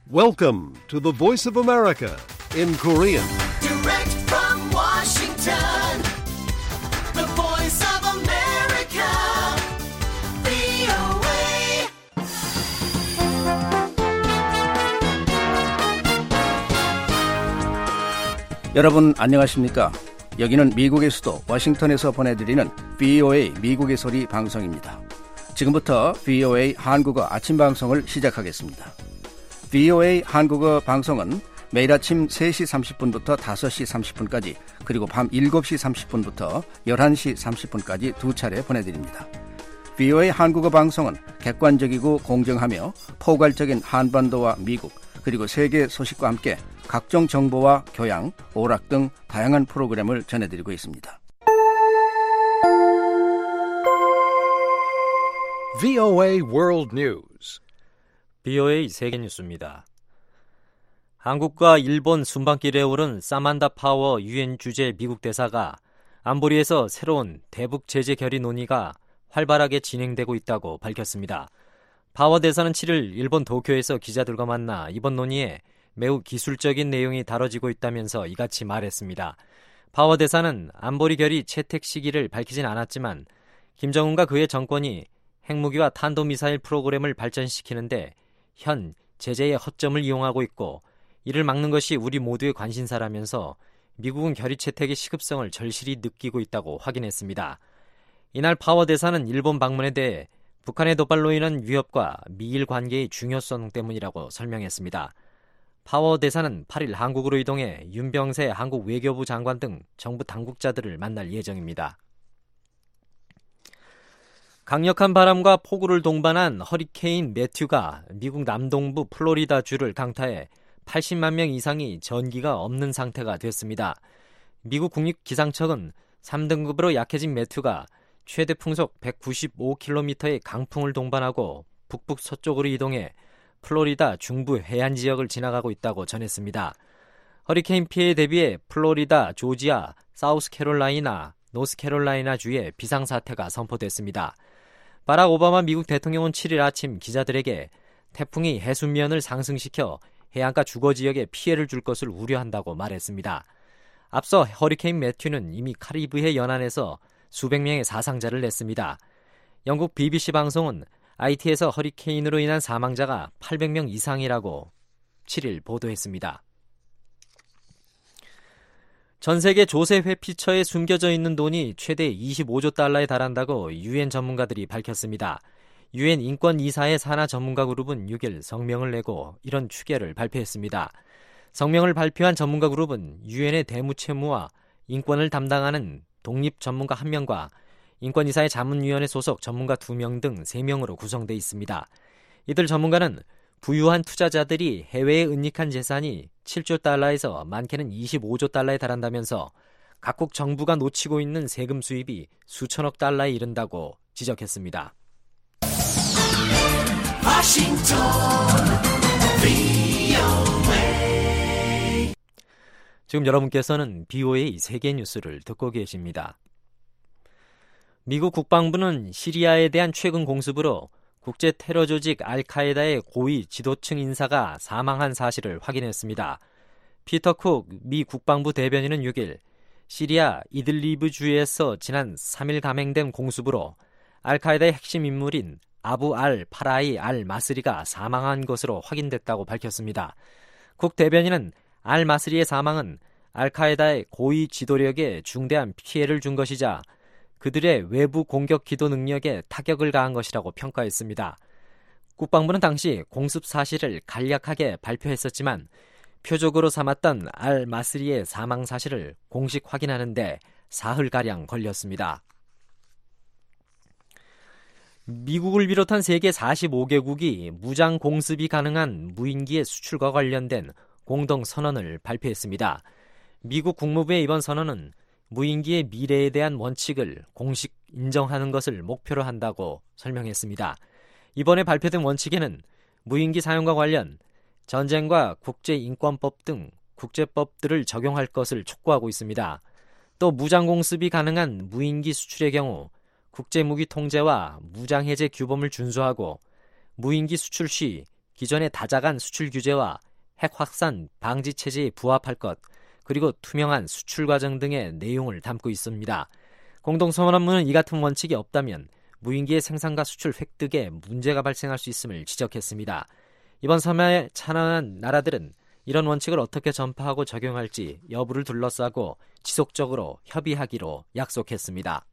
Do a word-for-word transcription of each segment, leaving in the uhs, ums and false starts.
Welcome to the Voice of America in Korean. Direct from Washington, the Voice of America, 브이오에이. 여러분 안녕하십니까? 여기는 미국의 수도 워싱턴에서 보내드리는 브이오에이 미국의 소리 방송입니다. 지금부터 브이오에이 한국어 아침 방송을 시작하겠습니다. 브이오에이 한국어 방송은 매일 아침 세 시 삼십 분부터 다섯 시 삼십 분까지 그리고 밤 일곱 시 삼십 분부터 열한 시 삼십 분까지 두 차례 보내드립니다. 브이오에이 한국어 방송은 객관적이고 공정하며 포괄적인 한반도와 미국 그리고 세계 소식과 함께 각종 정보와 교양, 오락 등 다양한 프로그램을 전해드리고 있습니다. 브이오에이 World News. 브이오에이 세계뉴스입니다. 한국과 일본 순방길에 오른 사만다 파워 유엔 주재 미국 대사가 안보리에서 새로운 대북 제재 결의 논의가 활발하게 진행되고 있다고 밝혔습니다. 파워 대사는 칠 일 일본 도쿄에서 기자들과 만나 이번 논의에 매우 기술적인 내용이 다뤄지고 있다면서 이같이 말했습니다. 파워 대사는 안보리 결의 채택 시기를 밝히진 않았지만 김정은과 그의 정권이 핵무기와 탄도미사일 프로그램을 발전시키는데 현 제재의 허점을 이용하고 있고 이를 막는 것이 우리 모두의 관심사라면서 미국은 결의 채택의 시급성을 절실히 느끼고 있다고 확인했습니다. 이날 파워 대사는 일본 방문에 대해 북한의 도발로 인한 위협과 미일 관계의 중요성 때문이라고 설명했습니다. 파워 대사는 팔 일 한국으로 이동해 윤병세 한국 외교부 장관 등 정부 당국자들을 만날 예정입니다. 강력한 바람과 폭우를 동반한 허리케인 매튜가 미국 남동부 플로리다주를 강타해 팔십만 명 이상이 전기가 없는 상태가 됐습니다. 미국 국립기상청은 삼 등급으로 약해진 매튜가 최대 풍속 백구십오 킬로미터의 강풍을 동반하고 북북 서쪽으로 이동해 플로리다 중부 해안 지역을 지나가고 있다고 전했습니다. 허리케인 피해에 대비해 플로리다, 조지아, 사우스캐롤라이나, 노스캐롤라이나 주에 비상사태가 선포됐습니다. 바락 오바마 미국 대통령은 칠 일 아침 기자들에게 태풍이 해수면을 상승시켜 해안가 주거 지역에 피해를 줄 것을 우려한다고 말했습니다. 앞서 허리케인 매튜는 이미 카리브해 연안에서 수백 명의 사상자를 냈습니다. 영국 비비씨 방송은 아이티에서 허리케인으로 인한 사망자가 팔백 명 이상이라고 칠 일 보도했습니다. 전 세계 조세 회피처에 숨겨져 있는 돈이 최대 이십오조 달러에 달한다고 유엔 전문가들이 밝혔습니다. 유엔 인권이사의 산하 전문가 그룹은 육 일 성명을 내고 이런 추계를 발표했습니다. 성명을 발표한 전문가 그룹은 유엔의 대무채무와 인권을 담당하는 독립 전문가 한 명과 인권이사의 자문위원회 소속 전문가 두 명 등 세 명으로 구성돼 있습니다. 이들 전문가는 부유한 투자자들이 해외에 은닉한 재산이 칠조 달러에서 많게는 이십오조 달러에 달한다면서 각국 정부가 놓치고 있는 세금 수입이 수천억 달러에 이른다고 지적했습니다. 워싱턴, 브이오에이. 지금 여러분께서는 브이오에이 세계 뉴스를 듣고 계십니다. 미국 국방부는 시리아에 대한 최근 공습으로 국제 테러 조직 알카에다의 고위 지도층 인사가 사망한 사실을 확인했습니다. 피터 쿡 미 국방부 대변인은 육 일 시리아 이들리브 주에서 지난 삼 일 감행된 공습으로 알카에다의 핵심 인물인 아부 알 파라이 알 마스리가 사망한 것으로 확인됐다고 밝혔습니다. 쿡 대변인은 알 마스리의 사망은 알카에다의 고위 지도력에 중대한 피해를 준 것이자 그들의 외부 공격 기도 능력에 타격을 가한 것이라고 평가했습니다. 국방부는 당시 공습 사실을 간략하게 발표했었지만 표적으로 삼았던 알 마스리의 사망 사실을 공식 확인하는 데 사흘가량 걸렸습니다. 미국을 비롯한 세계 사십오 개국이 무장 공습이 가능한 무인기의 수출과 관련된 공동 선언을 발표했습니다. 미국 국무부의 이번 선언은 무인기의 미래에 대한 원칙을 공식 인정하는 것을 목표로 한다고 설명했습니다. 이번에 발표된 원칙에는 무인기 사용과 관련 전쟁과 국제인권법 등 국제법들을 적용할 것을 촉구하고 있습니다. 또 무장공습이 가능한 무인기 수출의 경우 국제무기 통제와 무장해제 규범을 준수하고 무인기 수출 시 기존의 다자간 수출 규제와 핵 확산 방지 체제에 부합할 것, 그리고 투명한 수출 과정 등의 내용을 담고 있습니다. 공동선언문은 이 같은 원칙이 없다면 무인기의 생산과 수출 획득에 문제가 발생할 수 있음을 지적했습니다. 이번 서명에 참여한 나라들은 이런 원칙을 어떻게 전파하고 적용할지 여부를 둘러싸고 지속적으로 협의하기로 약속했습니다.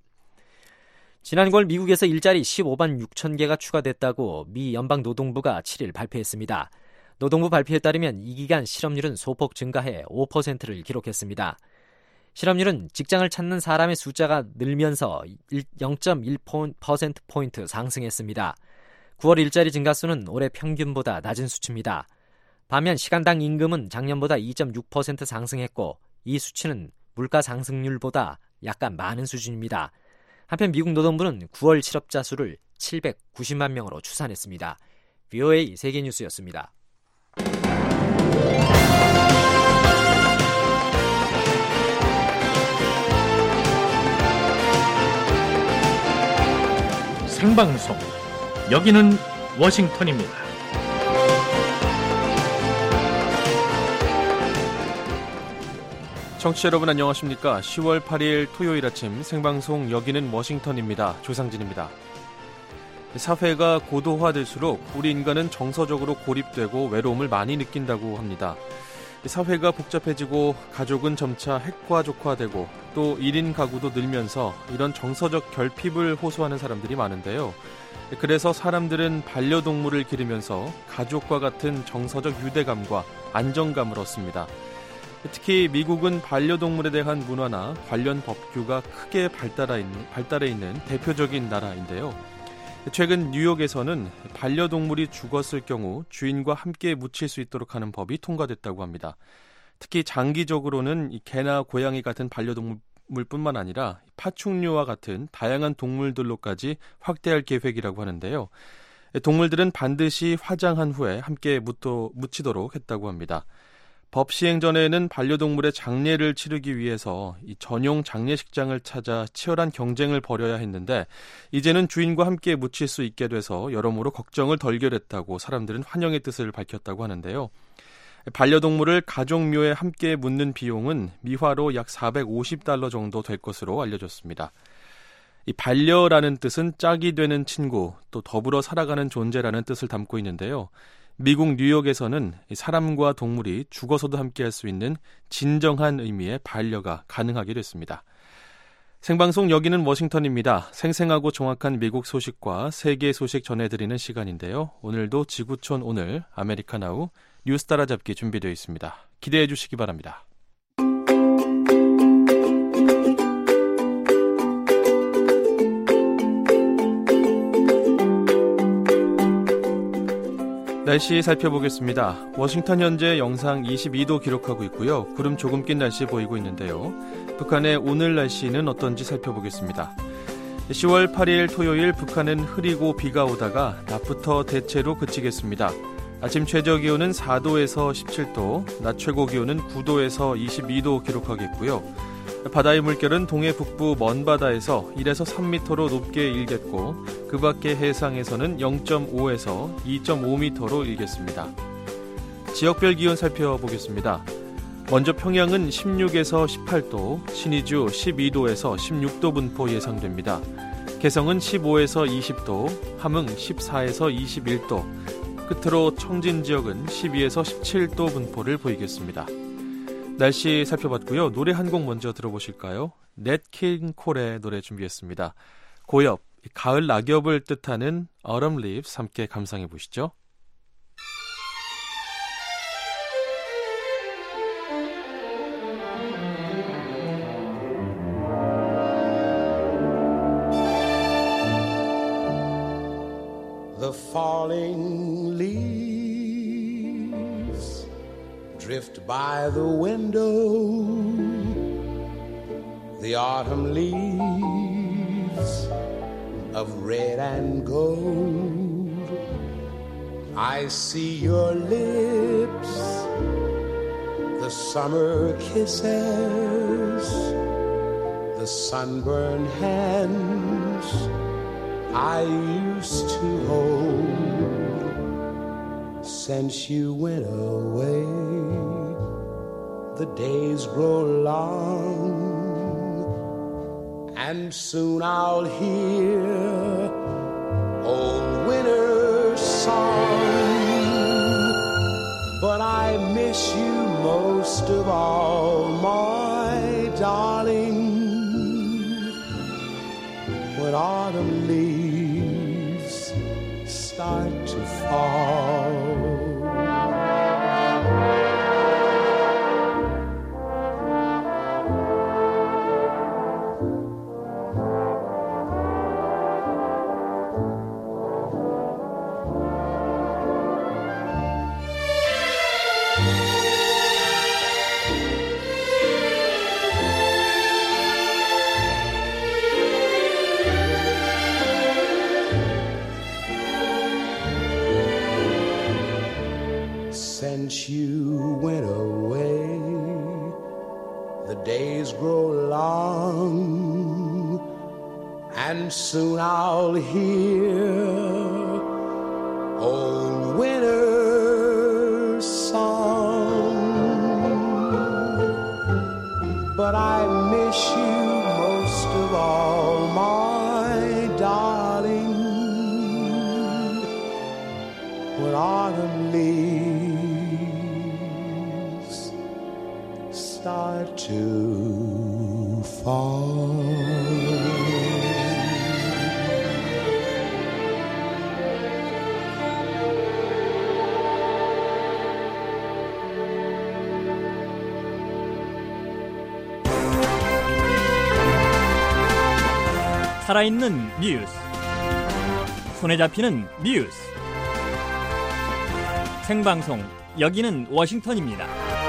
지난 구월 미국에서 일자리 십오만 육천 개가 추가됐다고 미 연방노동부가 칠 일 발표했습니다. 노동부 발표에 따르면 이 기간 실업률은 소폭 증가해 오 퍼센트를 기록했습니다. 실업률은 직장을 찾는 사람의 숫자가 늘면서 영 점 일 퍼센트포인트 상승했습니다. 구월 일자리 증가수는 올해 평균보다 낮은 수치입니다. 반면 시간당 임금은 작년보다 이 점 육 퍼센트 상승했고 이 수치는 물가 상승률보다 약간 많은 수준입니다. 한편 미국 노동부는 구월 실업자 수를 칠백구십만 명으로 추산했습니다. 브이오에이 세계뉴스였습니다. 생방송, 여기는 워싱턴입니다. 청취자 여러분 안녕하십니까? 시월 팔일 토요일 아침 생방송 여기는 워싱턴입니다. 조상진입니다. 사회가 고도화될수록 우리 인간은 정서적으로 고립되고 외로움을 많이 느낀다고 합니다. 사회가 복잡해지고 가족은 점차 핵가족화되고 또 일 인 가구도 늘면서 이런 정서적 결핍을 호소하는 사람들이 많은데요. 그래서 사람들은 반려동물을 기르면서 가족과 같은 정서적 유대감과 안정감을 얻습니다. 특히 미국은 반려동물에 대한 문화나 관련 법규가 크게 발달해 있는, 발달해 있는 대표적인 나라인데요. 최근 뉴욕에서는 반려동물이 죽었을 경우 주인과 함께 묻힐 수 있도록 하는 법이 통과됐다고 합니다. 특히 장기적으로는 이 개나 고양이 같은 반려동물뿐만 아니라 파충류와 같은 다양한 동물들로까지 확대할 계획이라고 하는데요. 동물들은 반드시 화장한 후에 함께 묻도, 묻히도록 했다고 합니다. 법 시행 전에는 반려동물의 장례를 치르기 위해서 이 전용 장례식장을 찾아 치열한 경쟁을 벌여야 했는데 이제는 주인과 함께 묻힐 수 있게 돼서 여러모로 걱정을 덜결했다고 사람들은 환영의 뜻을 밝혔다고 하는데요. 반려동물을 가족묘에 함께 묻는 비용은 미화로 약 사백오십 달러 정도 될 것으로 알려졌습니다. 이 반려라는 뜻은 짝이 되는 친구, 또 더불어 살아가는 존재라는 뜻을 담고 있는데요. 미국 뉴욕에서는 사람과 동물이 죽어서도 함께할 수 있는 진정한 의미의 반려가 가능하게 됐습니다. 생방송 여기는 워싱턴입니다. 생생하고 정확한 미국 소식과 세계 소식 전해드리는 시간인데요. 오늘도 지구촌 오늘 아메리카나우 뉴스 따라잡기 준비되어 있습니다. 기대해 주시기 바랍니다. 날씨 살펴보겠습니다. 워싱턴 현재 영상 이십이 도 기록하고 있고요. 구름 조금 낀 날씨 보이고 있는데요. 북한의 오늘 날씨는 어떤지 살펴보겠습니다. 시월 팔일 토요일 북한은 흐리고 비가 오다가 낮부터 대체로 그치겠습니다. 아침 최저 기온은 사 도에서 십칠 도, 낮 최고 기온은 구 도에서 이십이 도 기록하겠고요. 바다의 물결은 동해 북부 먼바다에서 일에서 삼 미터로 높게 일겠고 그 밖의 해상에서는 영 점 오에서 이 점 오 미터로 일겠습니다. 지역별 기온 살펴보겠습니다. 먼저 평양은 십육에서 십팔 도, 신의주 십이 도에서 십육 도 분포 예상됩니다. 개성은 십오에서 이십 도, 함흥 십사에서 이십일 도, 끝으로 청진 지역은 십이에서 십칠 도 분포를 보이겠습니다. 날씨 살펴봤고요. 노래 한 곡 먼저 들어보실까요? 넷 킹 콜의 노래 준비했습니다. 고엽, 가을 낙엽을 뜻하는 Autumn Leaves 함께 감상해 보시죠. The falling leaves drift by the window, the autumn leaves of red and gold. I see your lips, the summer kisses, the sunburned hands I used to hold. Since you went away, the days grow long, and soon I'll hear old winter's song. But I miss you most of all, my darling, when autumn leaves start to fall. Since you went away, the days grow long, and soon I'll hear old winter's song. But I miss you most of all, my darling, when autumn leaves start to fall. 살아있는 뉴스, 손에 잡히는 뉴스, 생방송 여기는 워싱턴입니다.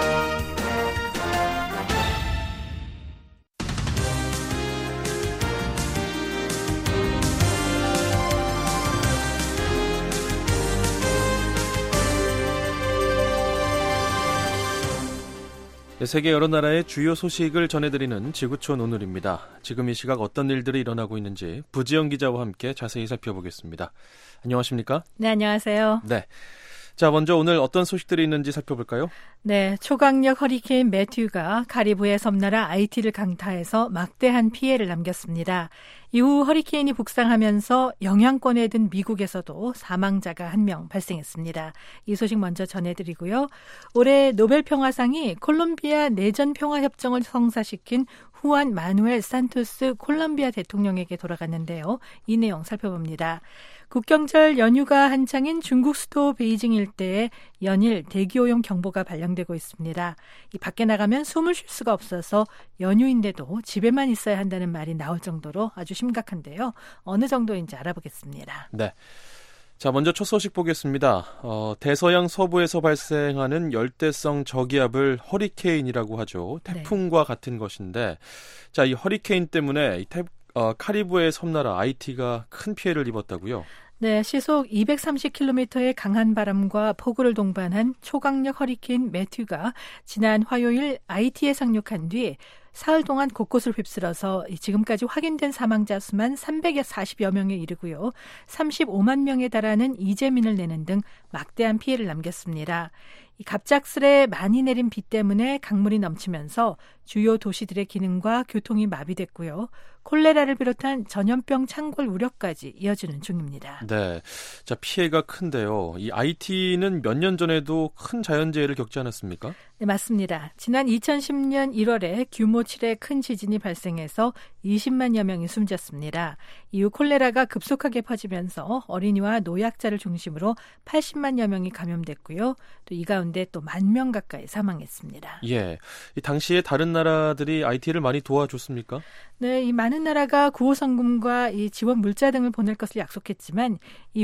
세계 여러 나라의 주요 소식을 전해드리는 지구촌 오늘입니다. 지금 이 시각 어떤 일들이 일어나고 있는지 부지영 기자와 함께 자세히 살펴보겠습니다. 안녕하십니까? 네, 안녕하세요. 네. 자, 먼저 오늘 어떤 소식들이 있는지 살펴볼까요? 네, 초강력 허리케인 매튜가 카리브해 섬나라 아이티를 강타해서 막대한 피해를 남겼습니다. 이후 허리케인이 북상하면서 영향권에 든 미국에서도 사망자가 한 명 발생했습니다. 이 소식 먼저 전해드리고요. 올해 노벨평화상이 콜롬비아 내전평화협정을 성사시킨 후안 마누엘 산토스 콜롬비아 대통령에게 돌아갔는데요. 이 내용 살펴봅니다. 국경절 연휴가 한창인 중국 수도 베이징 일대에 연일 대기오염 경보가 발령되고 있습니다. 이 밖에 나가면 숨을 쉴 수가 없어서 연휴인데도 집에만 있어야 한다는 말이 나올 정도로 아주 심각한데요. 어느 정도인지 알아보겠습니다. 네. 자, 먼저 첫 소식 보겠습니다. 어, 대서양 서부에서 발생하는 열대성 저기압을 허리케인이라고 하죠. 태풍과 네. 같은 것인데, 자, 이 허리케인 때문에 이 태, 어, 카리브해 섬나라 아이티가 큰 피해를 입었다고요? 네, 시속 이백삼십 킬로미터의 강한 바람과 폭우를 동반한 초강력 허리케인 매튜가 지난 화요일 아이티에 상륙한 뒤 사흘 동안 곳곳을 휩쓸어서 지금까지 확인된 사망자 수만 삼백사십여 명에 이르고요. 삼십오만 명에 달하는 이재민을 내는 등 막대한 피해를 남겼습니다. 이 갑작스레 많이 내린 비 때문에 강물이 넘치면서 주요 도시들의 기능과 교통이 마비됐고요. 콜레라를 비롯한 전염병 창궐 우려까지 이어지는 중입니다. 네, 자 피해가 큰데요. 이 아이티는 몇 년 전에도 큰 자연재해를 겪지 않았습니까? 네, 맞습니다. 지난 이천십 년 일월에 규모 칠의 큰 지진이 발생해서 이십만여 명이 숨졌습니다. 이후 콜레라가 급속하게 퍼지면서 어린이와 노약자를 중심으로 팔십만여 명이 감염됐고요. 또 이 가운데 또 만 명 가까이 사망했습니다. 예, 이 당시에 다른 나라들이 아이티를 많이 도와줬습니까? 네, 이 많은 나라가 구호성금과 이 지원 물자 등을 보낼 것을 약속했지만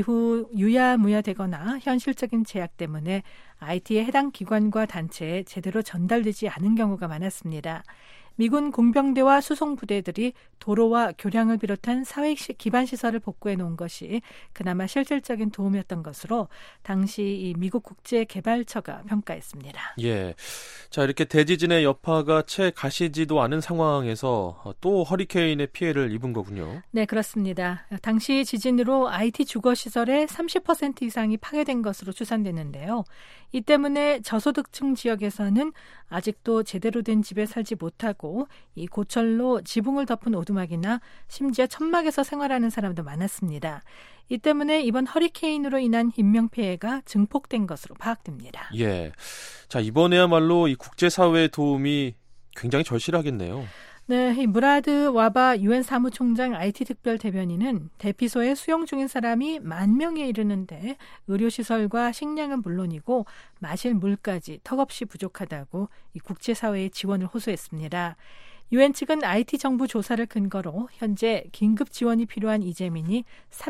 이후 유야무야되거나 현실적인 제약 때문에 아이티의 해당 기관과 단체에 제대로 전달되지 않은 경우가 많았습니다. 미군 공병대와 수송부대들이 도로와 교량을 비롯한 사회 기반 시설을 복구해 놓은 것이 그나마 실질적인 도움이었던 것으로 당시 이 미국 국제개발처가 평가했습니다. 예, 자 이렇게 대지진의 여파가 채 가시지도 않은 상황에서 또 허리케인의 피해를 입은 거군요. 네, 그렇습니다. 당시 지진으로 아이티 주거시설의 삼십 퍼센트 이상이 파괴된 것으로 추산됐는데요. 이 때문에 저소득층 지역에서는 아직도 제대로 된 집에 살지 못하고 이 고철로 지붕을 덮은 오두막이나 심지어 천막에서 생활하는 사람도 많았습니다. 이 때문에 이번 허리케인으로 인한 인명피해가 증폭된 것으로 파악됩니다. 예, 자 이번에야말로 이 국제사회의 도움이 굉장히 절실하겠네요. 네, 이 무라드 와바 유엔 사무총장 아이티 특별 대변인은 대피소에 수용 중인 사람이 만 명에 이르는데 의료시설과 식량은 물론이고 마실 물까지 턱없이 부족하다고 이 국제사회의 지원을 호소했습니다. 유엔 측은 아이티 정부 조사를 근거로 현재 긴급 지원이 필요한 이재민이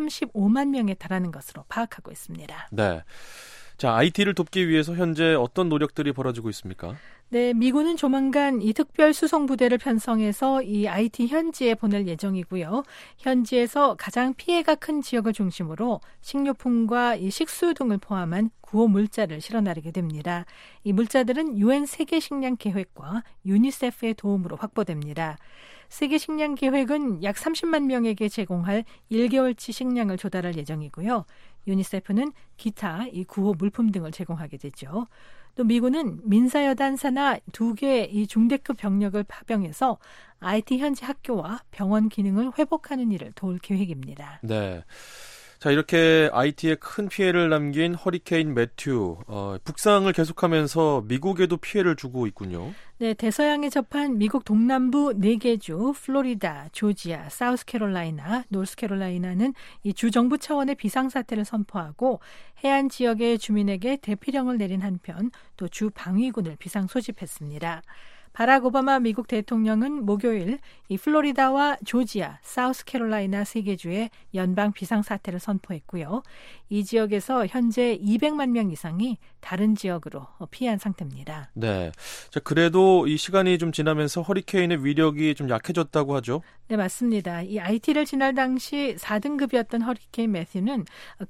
삼십오만 명에 달하는 것으로 파악하고 있습니다. 네. 자, 아이티를 돕기 위해서 현재 어떤 노력들이 벌어지고 있습니까? 네, 미군은 조만간 이 특별 수송 부대를 편성해서 이 아이티 현지에 보낼 예정이고요. 현지에서 가장 피해가 큰 지역을 중심으로 식료품과 이 식수 등을 포함한 구호 물자를 실어 나르게 됩니다. 이 물자들은 유엔 세계 식량 계획과 유니세프의 도움으로 확보됩니다. 세계 식량 계획은 약 삼십만 명에게 제공할 일 개월치 식량을 조달할 예정이고요. 유니세프는 기타 이 구호 물품 등을 제공하게 되죠. 또 미군은 민사여단 산하 두 개의 이 중대급 병력을 파병해서 아이티 현지 학교와 병원 기능을 회복하는 일을 도울 계획입니다. 네. 자, 이렇게 아이티에 큰 피해를 남긴 허리케인 매튜, 어, 북상을 계속하면서 미국에도 피해를 주고 있군요. 네, 대서양에 접한 미국 동남부 네 개 주, 플로리다, 조지아, 사우스캐롤라이나, 노스캐롤라이나는 이 주정부 차원의 비상사태를 선포하고 해안 지역의 주민에게 대피령을 내린 한편 또 주 방위군을 비상 소집했습니다. 바락 오바마 미국 대통령은 목요일 이 플로리다와 조지아, 사우스캐롤라이나 세 개 주에 연방 비상사태를 선포했고요. 이 지역에서 현재 이백만 명 이상이 다른 지역으로 피한 상태입니다. 네, 자 그래도 이 시간이 좀 지나면서 허리케인의 위력이 좀 약해졌다고 하죠? 네, 맞습니다. 이 아이티를 지날 당시 사 등급이었던 허리케인 매튜는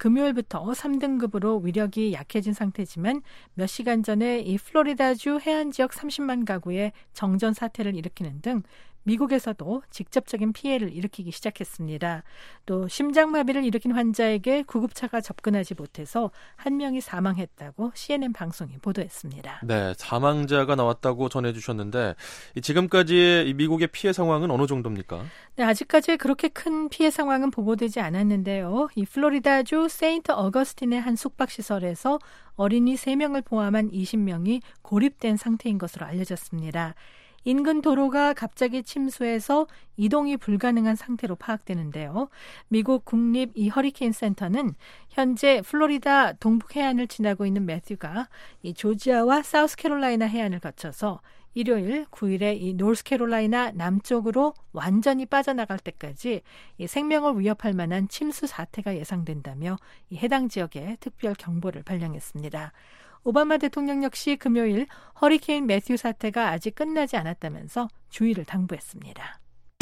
금요일부터 삼 등급으로 위력이 약해진 상태지만 몇 시간 전에 이 플로리다주 해안 지역 삼십만 가구에 정전 사태를 일으키는 등 미국에서도 직접적인 피해를 일으키기 시작했습니다. 또 심장마비를 일으킨 환자에게 구급차가 접근하지 못해서 한 명이 사망했다고 씨엔엔 방송이 보도했습니다. 네, 사망자가 나왔다고 전해주셨는데 지금까지의 미국의 피해 상황은 어느 정도입니까? 네, 아직까지 그렇게 큰 피해 상황은 보고되지 않았는데요. 이 플로리다주 세인트 어거스틴의 한 숙박시설에서 어린이 세 명을 포함한 이십 명이 고립된 상태인 것으로 알려졌습니다. 인근 도로가 갑자기 침수해서 이동이 불가능한 상태로 파악되는데요. 미국 국립 이 허리케인 센터는 현재 플로리다 동북 해안을 지나고 있는 매튜가 이 조지아와 사우스캐롤라이나 해안을 거쳐서 일요일 구 일에 이 노스캐롤라이나 남쪽으로 완전히 빠져나갈 때까지 이 생명을 위협할 만한 침수 사태가 예상된다며 이 해당 지역에 특별 경보를 발령했습니다. 오바마 대통령 역시 금요일 허리케인 매튜 사태가 아직 끝나지 않았다면서 주의를 당부했습니다.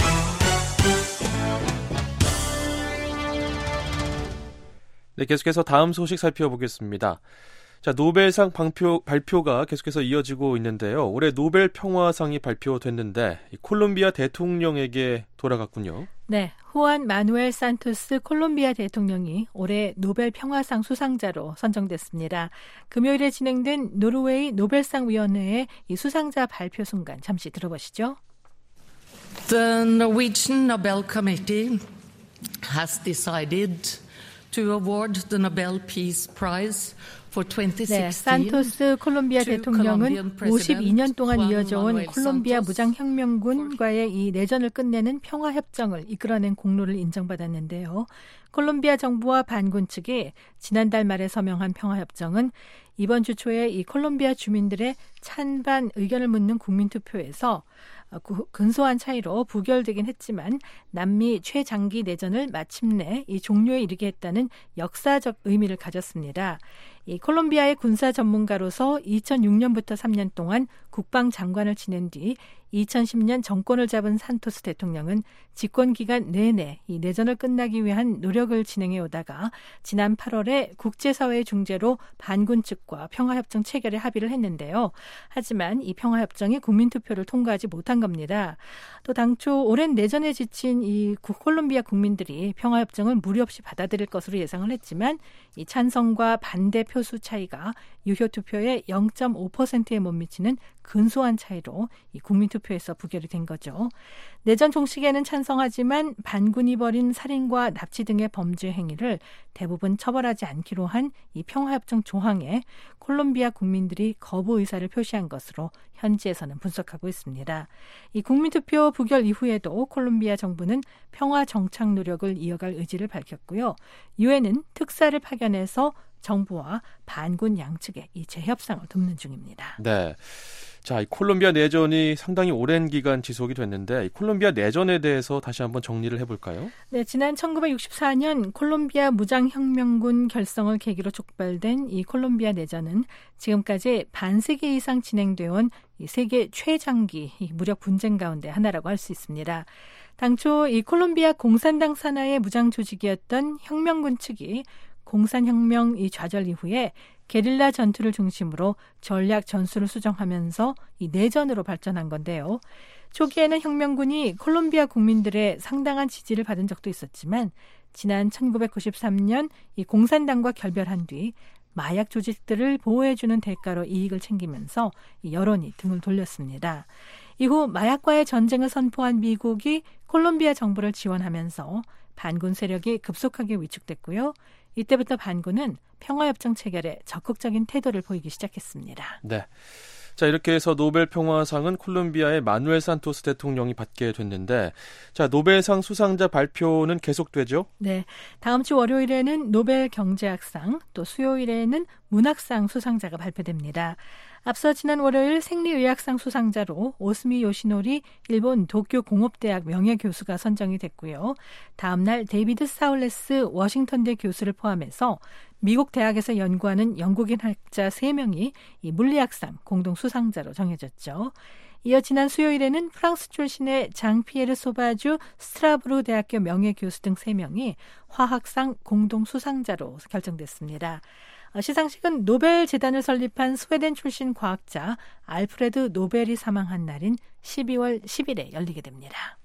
네, 계속해서 다음 소식 살펴보겠습니다. 자, 노벨상 발표, 발표가 계속해서 이어지고 있는데요. 올해 노벨 평화상이 발표됐는데 콜롬비아 대통령에게 돌아갔군요. 네, 후안 마누엘 산토스 콜롬비아 대통령이 올해 노벨 평화상 수상자로 선정됐습니다. 금요일에 진행된 노르웨이 노벨상 위원회의 이 수상자 발표 순간 잠시 들어보시죠. The Norwegian Nobel Committee has decided to award the Nobel Peace Prize 네, 산토스 콜롬비아 대통령은 오십이 년 동안 이어져온 콜롬비아 무장혁명군과의 이 내전을 끝내는 평화협정을 이끌어낸 공로를 인정받았는데요. 콜롬비아 정부와 반군 측이 지난달 말에 서명한 평화협정은 이번 주 초에 이 콜롬비아 주민들의 찬반 의견을 묻는 국민투표에서 근소한 차이로 부결되긴 했지만 남미 최장기 내전을 마침내 이 종료에 이르게 했다는 역사적 의미를 가졌습니다. 이 콜롬비아의 군사 전문가로서 이천육 년부터 삼 년 동안 국방장관을 지낸 뒤 이천십 년 정권을 잡은 산토스 대통령은 집권 기간 내내 이 내전을 끝나기 위한 노력을 진행해 오다가 지난 팔월에 국제사회의 중재로 반군 측과 평화협정 체결에 합의를 했는데요. 하지만 이 평화협정이 국민투표를 통과하지 못한 겁니다. 또 당초 오랜 내전에 지친 이 콜롬비아 국민들이 평화협정을 무리 없이 받아들일 것으로 예상을 했지만 이 찬성과 반대 표수 차이가 유효투표의 영 점 오 퍼센트에 못 미치는 근소한 차이로 이 국민투표에서 부결이 된 거죠. 내전 종식에는 찬성하지만 반군이 벌인 살인과 납치 등의 범죄 행위를 대부분 처벌하지 않기로 한 이 평화협정 조항에 콜롬비아 국민들이 거부 의사를 표시한 것으로 현지에서는 분석하고 있습니다. 이 국민투표 부결 이후에도 콜롬비아 정부는 평화 정착 노력을 이어갈 의지를 밝혔고요. 유엔은 특사를 파견해서 정부와 반군 양측의 이 재협상을 돕는 중입니다. 네. 자, 이 콜롬비아 내전이 상당히 오랜 기간 지속이 됐는데 이 콜롬비아 내전에 대해서 다시 한번 정리를 해볼까요? 네, 지난 천구백육십사 년 콜롬비아 무장혁명군 결성을 계기로 촉발된 이 콜롬비아 내전은 지금까지 반세기 이상 진행되어 온 이 세계 최장기 이 무력 분쟁 가운데 하나라고 할 수 있습니다. 당초 이 콜롬비아 공산당 산하의 무장 조직이었던 혁명군 측이 공산혁명 이 좌절 이후에 게릴라 전투를 중심으로 전략 전술을 수정하면서 이 내전으로 발전한 건데요. 초기에는 혁명군이 콜롬비아 국민들의 상당한 지지를 받은 적도 있었지만 지난 천구백구십삼 년 이 공산당과 결별한 뒤 마약 조직들을 보호해주는 대가로 이익을 챙기면서 이 여론이 등을 돌렸습니다. 이후 마약과의 전쟁을 선포한 미국이 콜롬비아 정부를 지원하면서 반군 세력이 급속하게 위축됐고요. 이때부터 반군은 평화협정 체결에 적극적인 태도를 보이기 시작했습니다. 네. 자, 이렇게 해서 노벨 평화상은 콜롬비아의 마누엘 산토스 대통령이 받게 됐는데, 자, 노벨상 수상자 발표는 계속되죠? 네. 다음 주 월요일에는 노벨 경제학상, 또 수요일에는 문학상 수상자가 발표됩니다. 앞서 지난 월요일 생리의학상 수상자로 오스미 요시노리 일본 도쿄 공업대학 명예교수가 선정이 됐고요. 다음 날 데이비드 사울레스 워싱턴대 교수를 포함해서 미국 대학에서 연구하는 영국인 학자 세 명이 이 물리학상 공동 수상자로 정해졌죠. 이어 지난 수요일에는 프랑스 출신의 장 피에르 소바주 스트라브루 대학교 명예교수 등 세 명이 화학상 공동 수상자로 결정됐습니다. 시상식은 노벨 재단을 설립한 스웨덴 출신 과학자 알프레드 노벨이 사망한 날인 십이월 십일에 열리게 됩니다.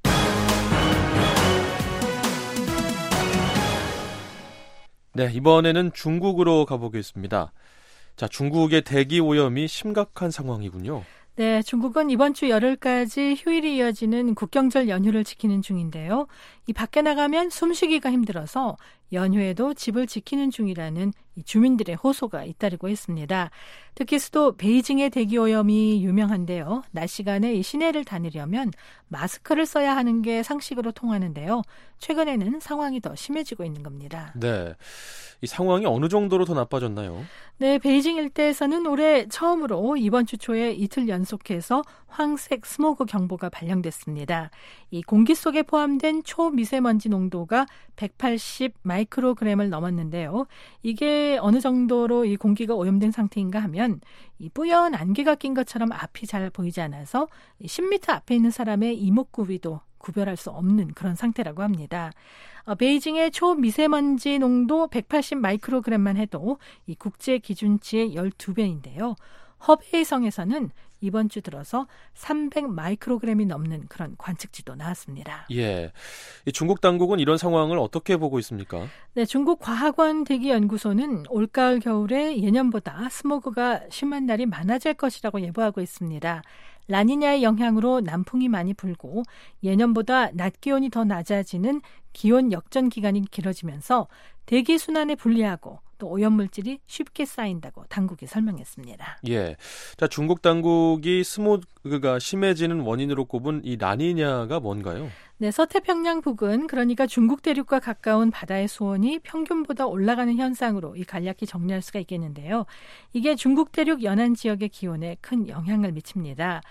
네, 이번에는 중국으로 가보겠습니다. 자, 중국의 대기 오염이 심각한 상황이군요. 네, 중국은 이번 주 열흘까지 휴일이 이어지는 국경절 연휴를 지키는 중인데요. 이 밖에 나가면 숨쉬기가 힘들어서 연휴에도 집을 지키는 중이라는 이 주민들의 호소가 잇따르고 있습니다. 특히 수도 베이징의 대기오염이 유명한데요. 낮 시간에 이 시내를 다니려면 마스크를 써야 하는 게 상식으로 통하는데요. 최근에는 상황이 더 심해지고 있는 겁니다. 네, 이 상황이 어느 정도로 더 나빠졌나요? 네, 베이징 일대에서는 올해 처음으로 이번 주 초에 이틀 연속해서 황색 스모그 경보가 발령됐습니다. 이 공기 속에 포함된 초미세먼지 농도가 백팔십 마이크로그램을 넘었는데요. 이게 어느 정도로 이 공기가 오염된 상태인가 하면 이 뿌연 안개가 낀 것처럼 앞이 잘 보이지 않아서 십 미터 앞에 있는 사람의 이목구 위도 구별할 수 없는 그런 상태라고 합니다. 어, 베이징의 초미세먼지 농도 백팔십 마이크로그램만 해도 이 국제 기준치의 열두 배인데요. 허베이성에서는 이번 주 들어서 삼백 마이크로그램이 넘는 그런 관측지도 나왔습니다. 예, 이 중국 당국은 이런 상황을 어떻게 보고 있습니까? 네, 중국 과학원 대기연구소는 올가을 겨울에 예년보다 스모그가 심한 날이 많아질 것이라고 예보하고 있습니다. 라니냐의 영향으로 남풍이 많이 불고 예년보다 낮 기온이 더 낮아지는 기온 역전 기간이 길어지면서 대기 순환에 불리하고 또 오염물질이 쉽게 쌓인다고 당국이 설명했습니다. 예, 자, 중국 당국이 스모그가 심해지는 원인으로 꼽은 이 라니냐가 뭔가요? 네, 서태평양 부근, 그러니까 중국 대륙과 가까운 바다의 수온이 평균보다 올라가는 현상으로 이 간략히 정리할 수가 있겠는데요. 이게 중국 대륙 연안 지역의 기온에 큰 영향을 미칩니다.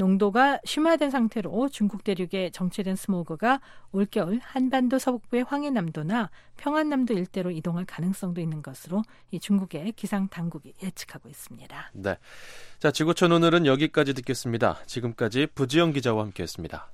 농도가 심화된 상태로 중국 대륙에 정체된 스모그가 올겨울 한반도 서북부의 황해남도나 평안남도 일대로 이동할 가능성도 있는 것으로 이 중국의 기상 당국이 예측하고 있습니다. 네, 자 지구촌 오늘은 여기까지 듣겠습니다. 지금까지 부지영 기자와 함께했습니다.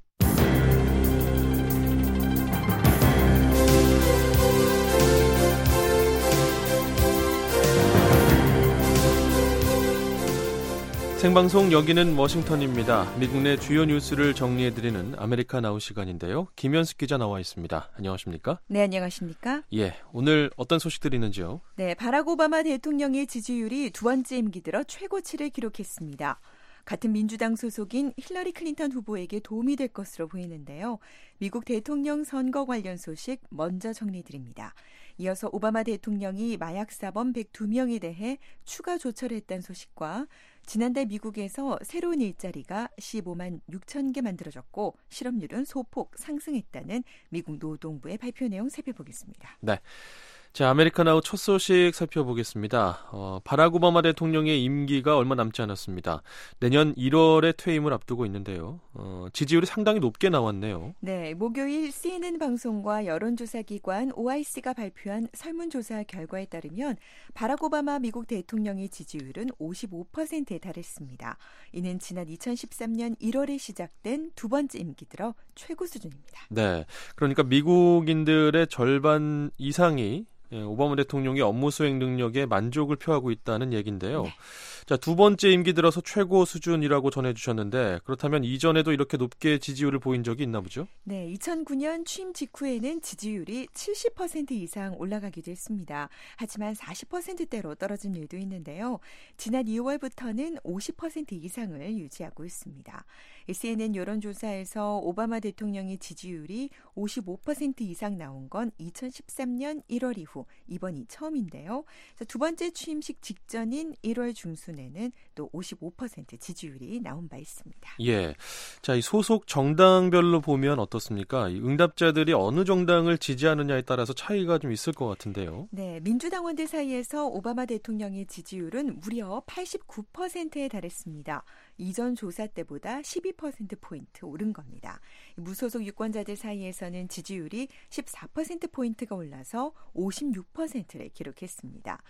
생방송 여기는 워싱턴입니다. 미국 내 주요 뉴스를 정리해드리는 아메리카 나우 시간인데요. 김현숙 기자 나와 있습니다. 안녕하십니까? 네, 안녕하십니까? 예, 오늘 어떤 소식들이 있는지요? 네, 바락 오바마 대통령의 지지율이 두 번째 임기 들어 최고치를 기록했습니다. 같은 민주당 소속인 힐러리 클린턴 후보에게 도움이 될 것으로 보이는데요. 미국 대통령 선거 관련 소식 먼저 정리해드립니다. 이어서 오바마 대통령이 마약사범 백이 명에 대해 추가 조처를 했다는 소식과 지난달 미국에서 새로운 일자리가 십오만 육천 개 만들어졌고 실업률은 소폭 상승했다는 미국 노동부의 발표 내용 살펴보겠습니다. 네. 자, 아메리카나우 첫 소식 살펴보겠습니다. 어, 바락 오바마 대통령의 임기가 얼마 남지 않았습니다. 내년 일월에 퇴임을 앞두고 있는데요. 어, 지지율이 상당히 높게 나왔네요. 네, 목요일 씨엔엔 방송과 여론조사기관 오아이씨가 발표한 설문조사 결과에 따르면 바락 오바마 미국 대통령의 지지율은 오십오 퍼센트에 달했습니다. 이는 지난 이천십삼 년 일월에 시작된 두 번째 임기 들어 최고 수준입니다. 네, 그러니까 미국인들의 절반 이상이 예, 오바마 대통령의 업무 수행 능력에 만족을 표하고 있다는 얘기인데요. 네. 자, 두 번째 임기 들어서 최고 수준이라고 전해주셨는데 그렇다면 이전에도 이렇게 높게 지지율을 보인 적이 있나 보죠? 네, 이천구 년 취임 직후에는 지지율이 칠십 퍼센트 이상 올라가기도 했습니다. 하지만 사십 퍼센트대로 떨어진 일도 있는데요. 지난 이월부터는 오십 퍼센트 이상을 유지하고 있습니다. 씨엔엔 여론조사에서 오바마 대통령의 지지율이 오십오 퍼센트 이상 나온 건 이천십삼 년 일월 이후 이번이 처음인데요. 두 번째 취임식 직전인 일월 중순에는 또 오십오 퍼센트 지지율이 나온 바 있습니다. 예, 자, 이 소속 정당별로 보면 어떻습니까? 이 응답자들이 어느 정당을 지지하느냐에 따라서 차이가 좀 있을 것 같은데요. 네, 민주당원들 사이에서 오바마 대통령의 지지율은 무려 팔십구 퍼센트에 달했습니다. 이전 조사 때보다 십이 퍼센트 포인트 오른 겁니다. 무소속 유권자들 사이에서는 지지율이 십사 퍼센트 포인트가 올라서 오십육 퍼센트를 기록했습니다.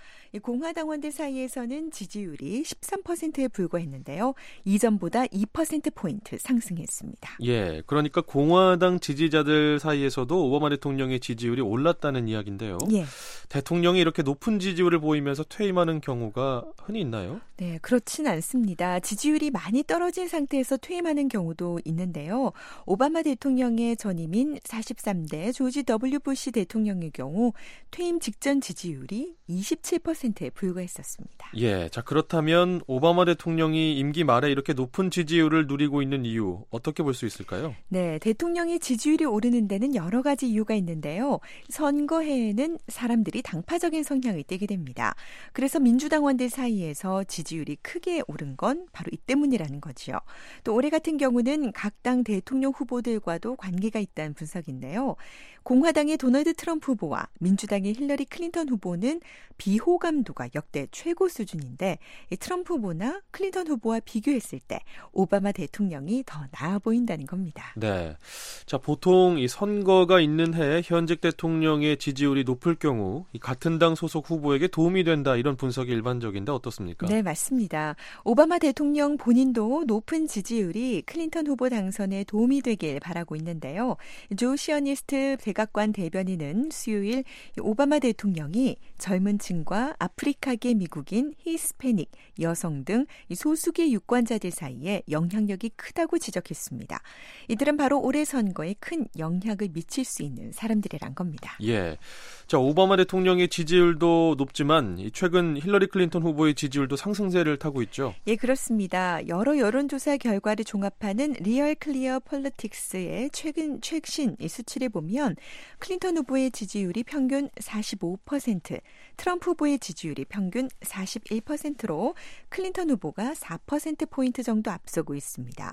공화당원들 사이에서는 지지율이 십삼 퍼센트에 불과했는데요. 이전보다 이 퍼센트 포인트 상승했습니다. 예, 그러니까 공화당 지지자들 사이에서도 오바마 대통령의 지지율이 올랐다는 이야기인데요. 예. 대통령이 이렇게 높은 지지율을 보이면서 퇴임하는 경우가 흔히 있나요? 네, 그렇진 않습니다. 지지율이 많이 떨어진 상태에서 퇴임하는 경우도 있는데요. 오바마 대통령의 전임인 사십삼 대 조지 더블유 부시 대통령의 경우 퇴임 직전 지지율이 이십칠 퍼센트에 불과했었습니다. 예, 자 그렇다면 오바마 대통령이 임기 말에 이렇게 높은 지지율을 누리고 있는 이유 어떻게 볼 수 있을까요? 네, 대통령의 지지율이 오르는 데는 여러 가지 이유가 있는데요. 선거해에는 사람들이 당파적인 성향을 띠게 됩니다. 그래서 민주당원들 사이에서 지지율이 크게 오른 건 바로 이 때문이라는 거죠. 또 올해 같은 경우는 각 당 대통령 후보들과도 관계가 있다는 분석인데요. 공화당의 도널드 트럼프 후보와 민주당의 힐러리 클린턴 후보는 비호감도가 역대 최고 수준인데 트럼프 후보나 클린턴 후보와 비교했을 때 오바마 대통령이 더 나아 보인다는 겁니다. 네, 자 보통 이 선거가 있는 해에 현직 대통령의 지지율이 높을 경우 이 같은 당 소속 후보에게 도움이 된다 이런 분석이 일반적인데 어떻습니까? 네, 맞습니다. 오바마 대통령 본인도 높은 지지율이 클린턴 후보 당선에 도움이 되길 바라고 있는데요. 조 시어니스트 백악관 대변인은 수요일 오바마 대통령이 젊은 층과 아프리카계 미국인, 히스패닉, 여성 등 소수계 유권자들 사이에 영향력이 크다고 지적했습니다. 이들은 바로 올해 선거에 큰 영향을 미칠 수 있는 사람들이란 겁니다. 예, 자 오바마 대통령의 지지율도 높지만 최근 힐러리 클린턴 후보의 지지율도 상승세를 타고 있죠. 예, 그렇습니다. 여러 여론조사 결과를 종합하는 리얼 클리어 폴리틱스의 최근 최신 수치를 보면 클린턴 후보의 지지율이 평균 사십오 퍼센트, 트럼프 후보의 지지율이 평균 사십일 퍼센트로 클린턴 후보가 사 퍼센트 포인트 정도 앞서고 있습니다.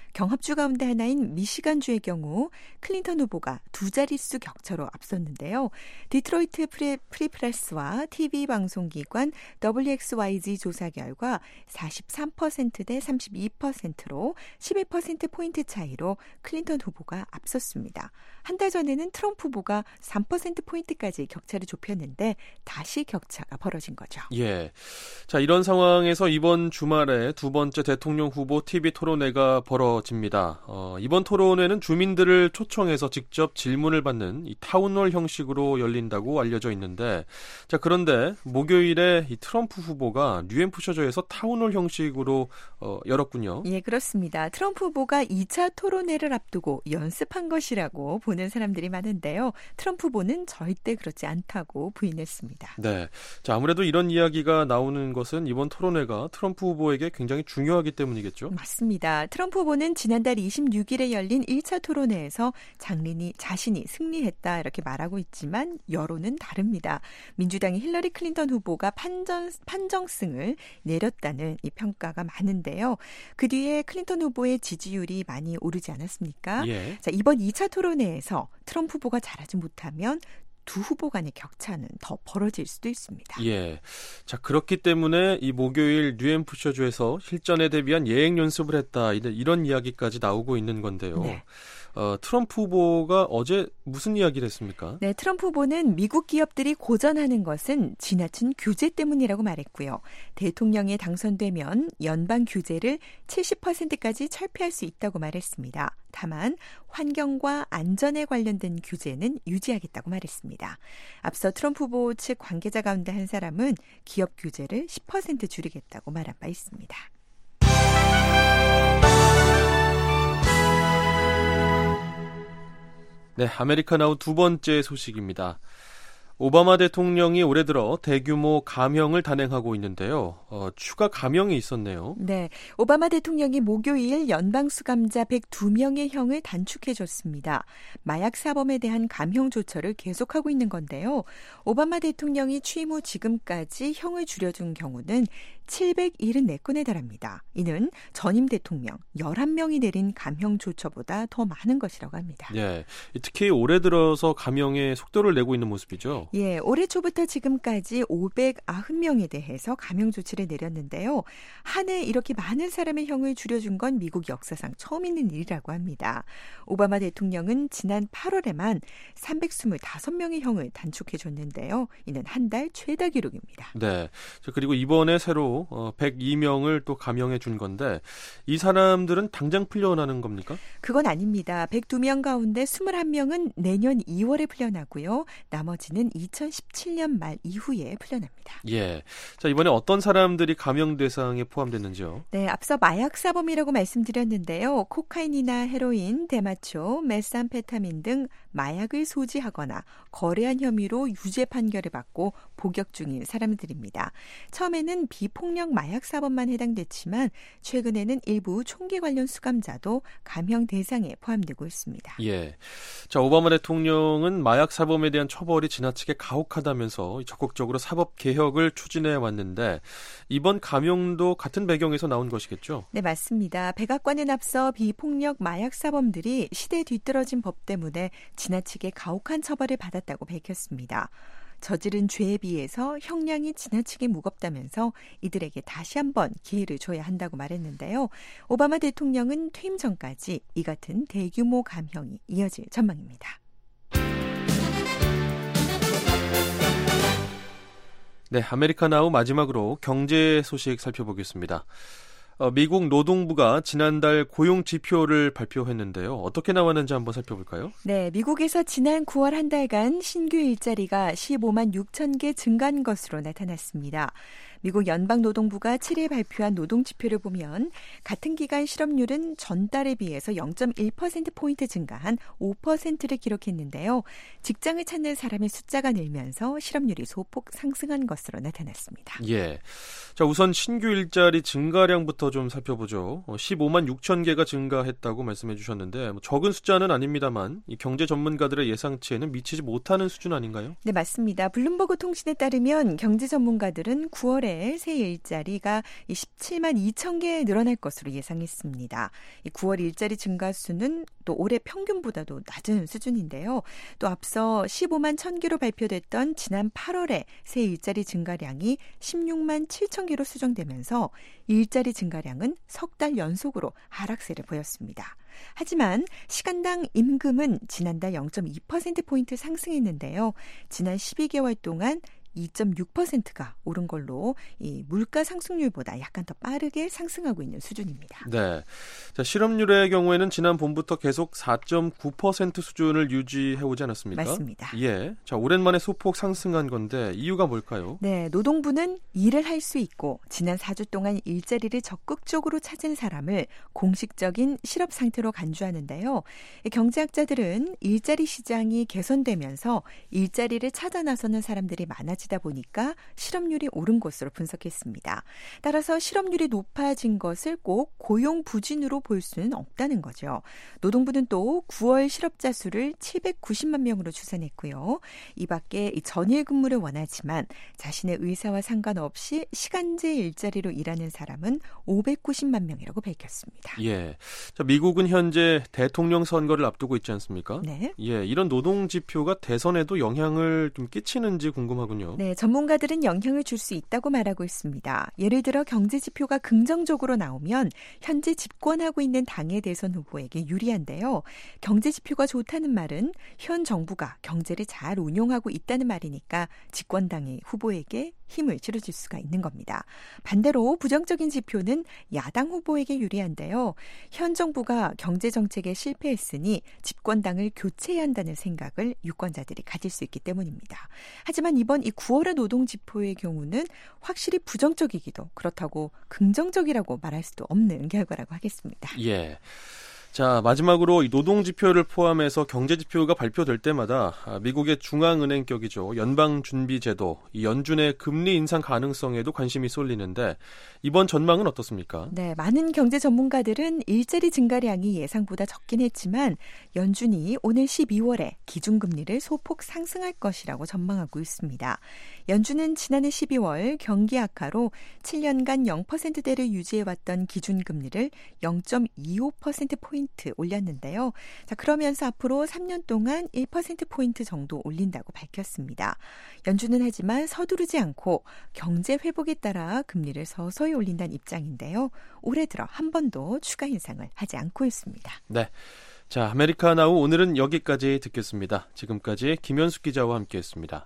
경합주 가운데 하나인 미시간주의 경우 클린턴 후보가 두 자릿수 격차로 앞섰는데요. 디트로이트 프리, 프리프레스와 티비 방송기관 더블유엑스와이지 조사 결과 사십삼 퍼센트 대 삼십이 퍼센트로 십일 퍼센트포인트 차이로 클린턴 후보가 앞섰습니다. 한 달 전에는 트럼프 후보가 삼 퍼센트포인트까지 격차를 좁혔는데 다시 격차가 벌어진 거죠. 예. 자, 이런 상황에서 이번 주말에 두 번째 대통령 후보 티비 토론회가 벌어집니다. 어, 이번 토론회는 주민들을 초청해서 직접 질문을 받는 이 타운홀 형식으로 열린다고 알려져 있는데, 자, 그런데 목요일에 이 트럼프 후보가 뉴햄프셔주에서 타운홀 형식으로 어, 열었군요. 예, 그렇습니다. 트럼프 후보가 이 차 토론회를 앞두고 연습한 것이라고 보는 사람들이 많은데요. 트럼프 후보는 절대 그렇지 않다고 부인했습니다. 네. 자, 아무래도 이런 이야기가 나오는 것은 이번 토론회가 트럼프 후보에게 굉장히 중요하기 때문이겠죠? 맞습니다. 트럼프 후보는 지난달 이십육 일에 열린 일 차 토론회에서 장린이 자신이 승리했다 이렇게 말하고 있지만 여론은 다릅니다. 민주당의 힐러리 클린턴 후보가 판정, 판정승을 내렸다는 이 평가가 많은데요. 그 뒤에 클린턴 후보의 지지율이 많이 오르지 않았습니까? 예. 자, 이번 이 차 토론회에서 트럼프 후보가 잘하지 못하면 두 후보 간의 격차는 더 벌어질 수도 있습니다. 예. 자, 그렇기 때문에 이 목요일 뉴햄프셔주에서 실전에 대비한 예행 연습을 했다. 이런 이야기까지 나오고 있는 건데요. 네. 어, 트럼프 후보가 어제 무슨 이야기를 했습니까? 네, 트럼프 후보는 미국 기업들이 고전하는 것은 지나친 규제 때문이라고 말했고요. 대통령에 당선되면 연방 규제를 칠십 퍼센트까지 철폐할 수 있다고 말했습니다. 다만 환경과 안전에 관련된 규제는 유지하겠다고 말했습니다. 앞서 트럼프 후보 측 관계자 가운데 한 사람은 기업 규제를 십 퍼센트 줄이겠다고 말한 바 있습니다. 네, 아메리카 나우 두 번째 소식입니다. 오바마 대통령이 올해 들어 대규모 감형을 단행하고 있는데요. 어, 추가 감형이 있었네요. 네, 오바마 대통령이 목요일 연방수감자 백이 명의 형을 단축해줬습니다. 마약 사범에 대한 감형 조처를 계속하고 있는 건데요. 오바마 대통령이 취임 후 지금까지 형을 줄여준 경우는 칠백칠십사 건에 달합니다. 이는 전임 대통령 열한 명이 내린 감형 조처보다 더 많은 것이라고 합니다. 네, 특히 올해 들어서 감형에 속도를 내고 있는 모습이죠. 예, 올해 초부터 지금까지 오백구십 명에 대해서 감형 조치를 내렸는데요. 한 해 이렇게 많은 사람의 형을 줄여준 건 미국 역사상 처음 있는 일이라고 합니다. 오바마 대통령은 지난 팔월에만 삼백이십오 명의 형을 단축해줬는데요. 이는 한 달 최다 기록입니다. 네, 그리고 이번에 새로 백이 명을 또 감형해 준 건데 이 사람들은 당장 풀려나는 겁니까? 그건 아닙니다. 백이 명 가운데 이십일 명은 내년 이월에 풀려나고요. 나머지는 이천십칠 년 말 이후에 풀려납니다. 예. 자, 이번에 어떤 사람들이 감형 대상에 포함됐는지요? 네, 앞서 마약 사범이라고 말씀드렸는데요. 코카인이나 헤로인, 대마초, 메삼페타민 등 마약을 소지하거나 거래한 혐의로 유죄 판결을 받고 복역 중인 사람들입니다. 처음에는 비폭력 마약 사범만 해당됐지만 최근에는 일부 총기 관련 수감자도 감형 대상에 포함되고 있습니다. 예. 자, 오바마 대통령은 마약 사범에 대한 처벌이 지나치게 가혹하다면서 적극적으로 사법 개혁을 추진해 왔는데 이번 감형도 같은 배경에서 나온 것이겠죠? 네, 맞습니다. 백악관은 앞서 비폭력 마약 사범들이 시대에 뒤떨어진 법 때문에 지나치게 가혹한 처벌을 받았다고 밝혔습니다. 저지른 죄에 비해서 형량이 지나치게 무겁다면서 이들에게 다시 한번 기회를 줘야 한다고 말했는데요. 오바마 대통령은 퇴임 전까지 이 같은 대규모 감형이 이어질 전망입니다. 네, 아메리카 나우 마지막으로 경제 소식 살펴보겠습니다. 어, 미국 노동부가 지난달 고용 지표를 발표했는데요. 어떻게 나왔는지 한번 살펴볼까요? 네, 미국에서 지난 구월 한 달간 신규 일자리가 십오만 육천 개 증가한 것으로 나타났습니다. 미국 연방노동부가 칠 일 발표한 노동지표를 보면 같은 기간 실업률은 전달에 비해서 영 점 일 퍼센트포인트 증가한 오 퍼센트를 기록했는데요. 직장을 찾는 사람의 숫자가 늘면서 실업률이 소폭 상승한 것으로 나타났습니다. 예. 자, 우선 신규 일자리 증가량부터 좀 살펴보죠. 십오만 육천 개가 증가했다고 말씀해 주셨는데 뭐 적은 숫자는 아닙니다만 이 경제 전문가들의 예상치에는 미치지 못하는 수준 아닌가요? 네, 맞습니다. 블룸버그 통신에 따르면 경제 전문가들은 구월에 구월에 새 일자리가 십칠만 이천 개 늘어날 것으로 예상했습니다. 구월 일자리 증가 수는 또 올해 평균보다도 낮은 수준인데요. 또 앞서 십오만 천 개로 발표됐던 지난 팔월에 새 일자리 증가량이 십육만 칠천 개로 수정되면서 일자리 증가량은 석 달 연속으로 하락세를 보였습니다. 하지만 시간당 임금은 지난달 영 점 이 퍼센트포인트 상승했는데요. 지난 십이 개월 동안 이 점 육 퍼센트가 오른 걸로 이 물가 상승률보다 약간 더 빠르게 상승하고 있는 수준입니다. 네, 자, 실업률의 경우에는 지난 봄부터 계속 사 점 구 퍼센트 수준을 유지해오지 않았습니까? 맞습니다. 예, 자, 오랜만에 소폭 상승한 건데 이유가 뭘까요? 네, 노동부는 일을 할 수 있고 지난 사 주 동안 일자리를 적극적으로 찾은 사람을 공식적인 실업 상태로 간주하는데요. 경제학자들은 일자리 시장이 개선되면서 일자리를 찾아 나서는 사람들이 많아지다 보니까 실업률이 오른 것으로 분석했습니다. 따라서 실업률이 높아진 것을 꼭 고용 부진으로 볼 수는 없다는 거죠. 노동부는 또 구월 실업자 수를 칠백구십만 명으로 추산했고요. 이 밖에 전일 근무를 원하지만 자신의 의사와 상관없이 시간제 일자리로 일하는 사람은 오백구십만 명이라고 밝혔습니다. 예, 자, 미국은 현재 대통령 선거를 앞두고 있지 않습니까? 네. 예, 이런 노동 지표가 대선에도 영향을 좀 끼치는지 궁금하군요. 네, 전문가들은 영향을 줄 수 있다고 말하고 있습니다. 예를 들어 경제 지표가 긍정적으로 나오면 현재 집권하고 있는 당의 대선 후보에게 유리한데요. 경제 지표가 좋다는 말은 현 정부가 경제를 잘 운용하고 있다는 말이니까 집권당의 후보에게 힘을 실어줄 수가 있는 겁니다. 반대로 부정적인 지표는 야당 후보에게 유리한데요. 현 정부가 경제 정책에 실패했으니 집권당을 교체해야 한다는 생각을 유권자들이 가질 수 있기 때문입니다. 하지만 이번 이 구월의 노동 지표의 경우는 확실히 부정적이기도 그렇다고 긍정적이라고 말할 수도 없는 결과라고 하겠습니다. 예. 자, 마지막으로 이 노동 지표를 포함해서 경제 지표가 발표될 때마다 미국의 중앙은행격이죠. 연방준비제도, 이 연준의 금리 인상 가능성에도 관심이 쏠리는데 이번 전망은 어떻습니까? 네, 많은 경제 전문가들은 일자리 증가량이 예상보다 적긴 했지만 연준이 오늘 십이월에 기준금리를 소폭 상승할 것이라고 전망하고 있습니다. 연준은 지난해 십이월 경기 악화로 칠 년간 영 퍼센트대를 유지해왔던 기준금리를 영 점 이오 퍼센트포인트 올렸는데요. 자, 그러면서 앞으로 삼 년 동안 일 퍼센트포인트 정도 올린다고 밝혔습니다. 연준은 하지만 서두르지 않고 경제 회복에 따라 금리를 서서히 올린다는 입장인데요. 올해 들어 한 번도 추가 인상을 하지 않고 있습니다. 네, 자, 아메리카 나우 오늘은 여기까지 듣겠습니다. 지금까지 김현숙 기자와 함께했습니다.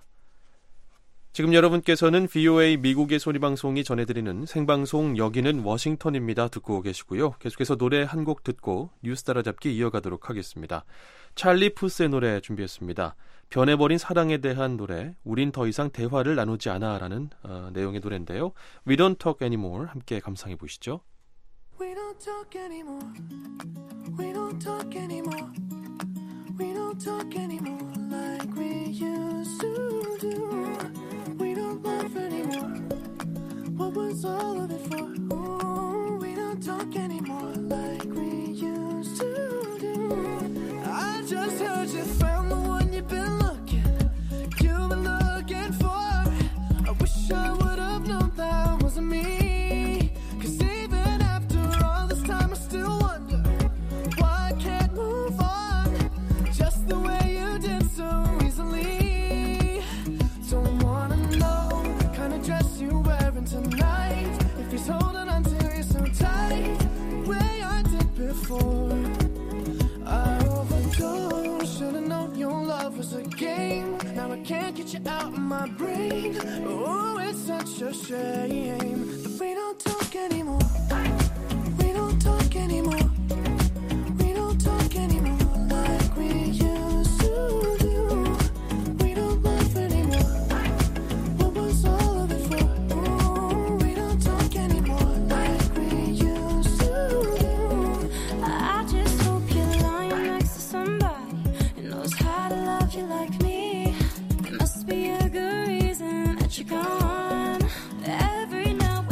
지금 여러분께서는 브이오에이 미국의 소리방송이 전해드리는 생방송 여기는 워싱턴입니다. 듣고 계시고요. 계속해서 노래 한 곡 듣고 뉴스 따라잡기 이어가도록 하겠습니다. 찰리 푸스의 노래 준비했습니다. 변해버린 사랑에 대한 노래, 우린 더 이상 대화를 나누지 않아 라는 어, 내용의 노래인데요. We don't talk anymore 함께 감상해 보시죠. We don't talk anymore. We don't talk anymore. We don't talk anymore like we used to do. We don't laugh anymore. What was all of it for? Ooh, we don't talk anymore like we used to do. I just heard you found the one you've been looking, you've been looking for. I wish I would have known that wasn't me. Cause even after all this time I still wonder why I can't move on just the way you did so easily. Don't wanna know the kind of dress you're wearing tonight, if he's holding on to you so tight the way I did before. I overdosed, should've known your love was a game. Now I can't get you out of my brain. Oh, it's such a shame that we don't talk anymore. We don't talk anymore. We don't talk anymore like we used to do. We don't laugh anymore. What was all of it for? Ooh, we don't talk anymore like we used to do. I just hope you're lying next to somebody who knows how to love you like me. There must be a good reason that you're gone. Every now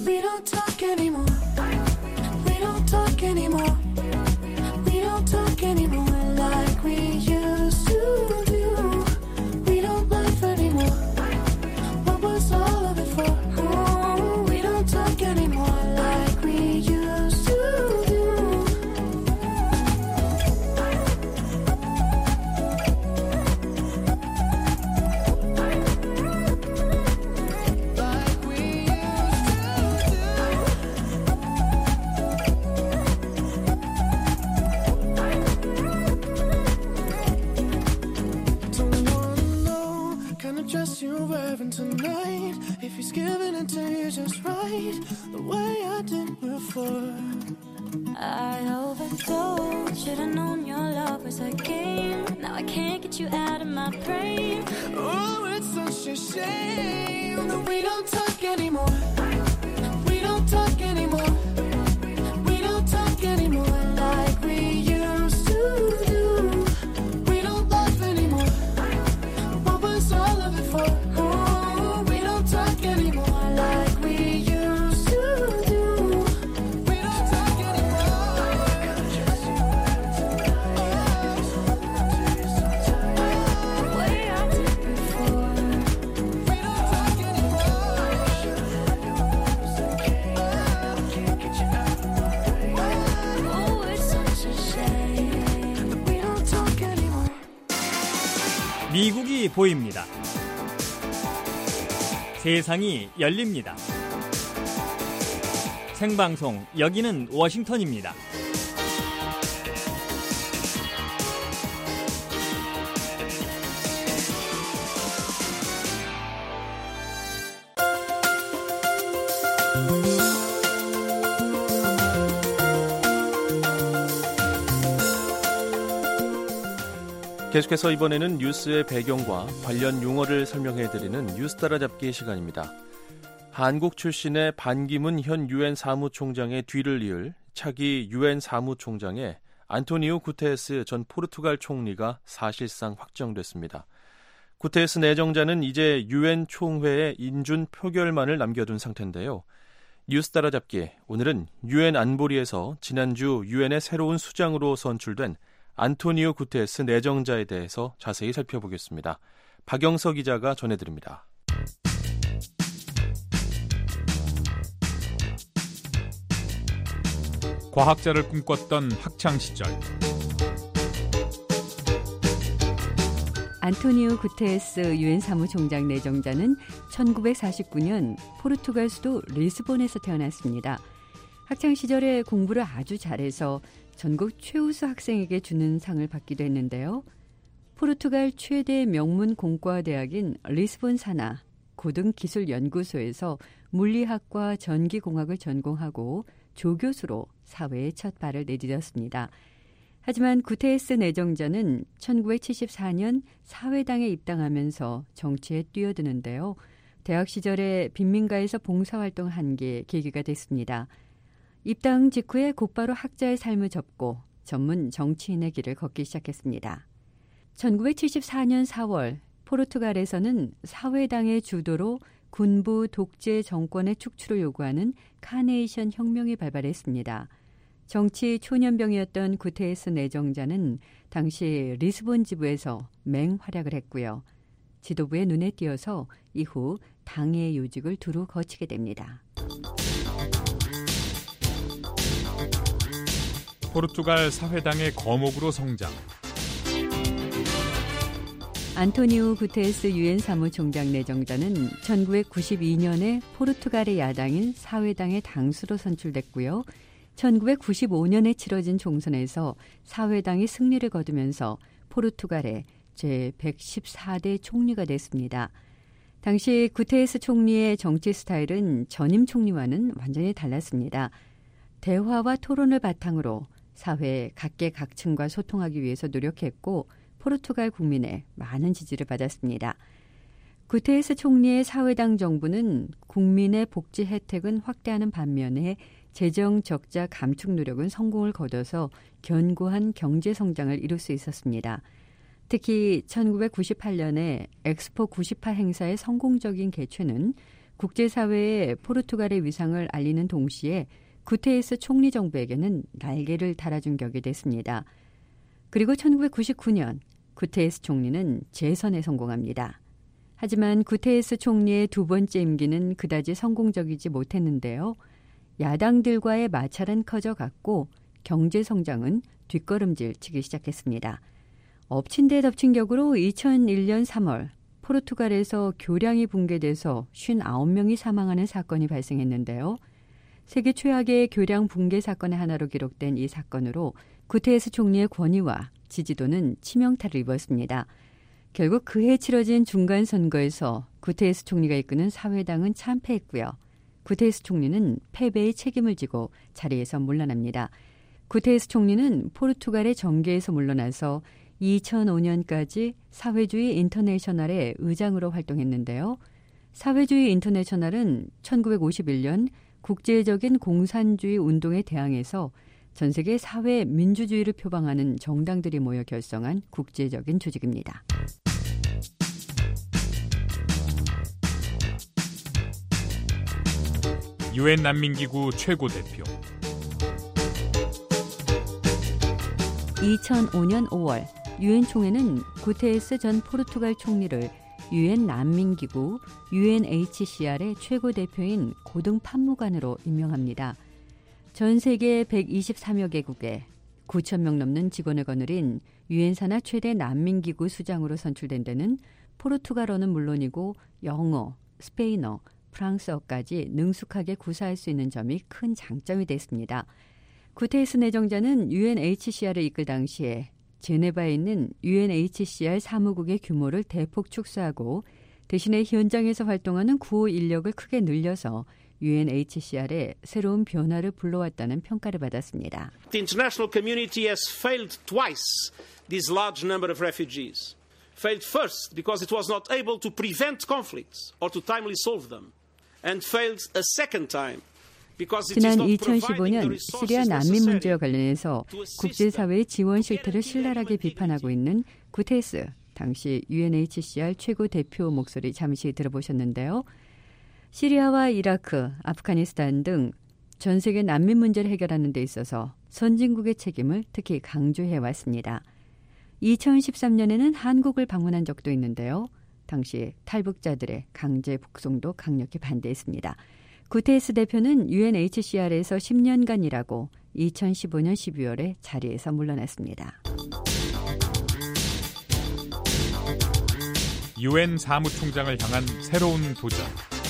We don't talk anymore. We don't talk anymore. We don't talk anymore like we used to do. We don't laugh anymore. What was all of it for? Oh, we don't talk anymore like we used to do. Like we used to Don't wanna know kind of dress you're wearing tonight. If he's giving it to you just right, the way I did before. I overdosed. Should've known your love was a game. Now I can't get you out of my brain. Oh, it's such a shame that we don't talk anymore. We don't talk anymore. We don't talk anymore like we used to do. We don't laugh anymore. What was all of it for? Oh, we don't talk anymore like we used to do. We don't talk The way I did before. Oh, it's such a shame that we don't talk anymore. 미국이 보입니다. 세상이 열립니다. 생방송 여기는 워싱턴입니다. 계속해서 이번에는 뉴스의 배경과 관련 용어를 설명해드리는 뉴스 따라잡기 시간입니다. 한국 출신의 반기문 현 유엔 사무총장의 뒤를 이을 차기 유엔 사무총장의 안토니오 구테레스 전 포르투갈 총리가 사실상 확정됐습니다. 구테레스 내정자는 이제 유엔 총회에 인준 표결만을 남겨둔 상태인데요. 뉴스 따라잡기, 오늘은 유엔 안보리에서 지난주 유엔의 새로운 수장으로 선출된 안토니오 구테레스 내정자에 대해서 자세히 살펴보겠습니다. 박영서 기자가 전해드립니다. 과학자를 꿈꿨던 학창시절. 안토니오 구테레스 유엔 사무총장 내정자는 천구백사십구 년 포르투갈 수도 리스본에서 태어났습니다. 학창시절에 공부를 아주 잘해서 전국 최우수 학생에게 주는 상을 받기도 했는데요. 포르투갈 최대 명문 공과대학인 리스본 산하 고등기술연구소에서 물리학과 전기공학을 전공하고 조교수로 사회에 첫 발을 내디뎠습니다. 하지만 구테레스 내정자는 천구백칠십사 년 사회당에 입당하면서 정치에 뛰어드는데요. 대학 시절에 빈민가에서 봉사활동한 게 계기가 됐습니다. 입당 직후에 곧바로 학자의 삶을 접고 전문 정치인의 길을 걷기 시작했습니다. 천구백칠십사 년 사월 포르투갈에서는 사회당의 주도로 군부 독재 정권의 축출을 요구하는 카네이션 혁명이 발발했습니다. 정치 초년병이었던 구테레스 내정자는 당시 리스본 지부에서 맹활약을 했고요. 지도부의 눈에 띄어서 이후 당의 요직을 두루 거치게 됩니다. 포르투갈 사회당의 거목으로 성장. 안토니오 구테레스 유엔 사무총장 내정자는 천구백구십이 년에 포르투갈의 야당인 사회당의 당수로 선출됐고요. 천구백구십오 년에 치러진 총선에서 사회당이 승리를 거두면서 포르투갈의 제백십사 대 총리가 됐습니다. 당시 구테레스 총리의 정치 스타일은 전임 총리와는 완전히 달랐습니다. 대화와 토론을 바탕으로 사회 각계각층과 소통하기 위해서 노력했고 포르투갈 국민의 많은 지지를 받았습니다. 구테레스 총리의 사회당 정부는 국민의 복지 혜택은 확대하는 반면에 재정 적자 감축 노력은 성공을 거둬서 견고한 경제 성장을 이룰 수 있었습니다. 특히 천구백구십팔 년에 엑스포 구십팔 행사의 성공적인 개최는 국제사회에 포르투갈의 위상을 알리는 동시에 구테레스 총리 정부에게는 날개를 달아준 격이 됐습니다. 그리고 천구백구십구 년 구테레스 총리는 재선에 성공합니다. 하지만 구테레스 총리의 두 번째 임기는 그다지 성공적이지 못했는데요. 야당들과의 마찰은 커져갔고 경제 성장은 뒷걸음질 치기 시작했습니다. 엎친 데 덮친 격으로 이천일 년 삼월 포르투갈에서 교량이 붕괴돼서 오십구 명이 사망하는 사건이 발생했는데요. 세계 최악의 교량 붕괴 사건의 하나로 기록된 이 사건으로 구테레스 총리의 권위와 지지도는 치명타를 입었습니다. 결국 그해 치러진 중간선거에서 구테레스 총리가 이끄는 사회당은 참패했고요. 구테레스 총리는 패배의 책임을 지고 자리에서 물러납니다. 구테레스 총리는 포르투갈의 정계에서 물러나서 이천오 년까지 사회주의 인터내셔널의 의장으로 활동했는데요. 사회주의 인터내셔널은 천구백오십일 년 국제적인 공산주의 운동에 대항해서 전 세계 사회 민주주의를 표방하는 정당들이 모여 결성한 국제적인 조직입니다. 유엔 난민기구 최고 대표. 이천오 년 오월 유엔 총회는 구테레스 전 포르투갈 총리를 유엔 난민기구 유엔에이치씨알의 최고 대표인 고등 판무관으로 임명합니다. 전 세계 백이십삼여 개국에 구천 명 넘는 직원을 거느린 유엔 산하 최대 난민기구 수장으로 선출된 데는 포르투갈어는 물론이고 영어, 스페인어, 프랑스어까지 능숙하게 구사할 수 있는 점이 큰 장점이 됐습니다. 구테레스 내정자는 유엔에이치씨알을 이끌 당시에 제네바에 있는 유엔에이치씨알 사무국의 규모를 대폭 축소하고 대신에 현장에서 활동하는 구호 인력을 크게 늘려서 유엔에이치씨알에 새로운 변화를 불러왔다는 평가를 받았습니다. The international community has failed twice this large number of refugees. Failed first because it was not able to prevent conflicts or to timely solve them. And failed a second time. 지난 이천십오 년 시리아 난민 문제와 관련해서 국제사회의 지원 실태를 신랄하게 비판하고 있는 구테레스, 당시 유엔에이치씨알 최고 대표 목소리 잠시 들어보셨는데요. 시리아와 이라크, 아프가니스탄 등 전 세계 난민 문제를 해결하는 데 있어서 선진국의 책임을 특히 강조해왔습니다. 이천십삼 년에는 한국을 방문한 적도 있는데요. 당시 탈북자들의 강제 북송도 강력히 반대했습니다. 구테레스 대표는 유엔에이치씨알에서 십 년간 일하고 이천십오 년 십이월에 자리에서 물러났습니다. 유엔 사무총장을 향한 새로운 도전.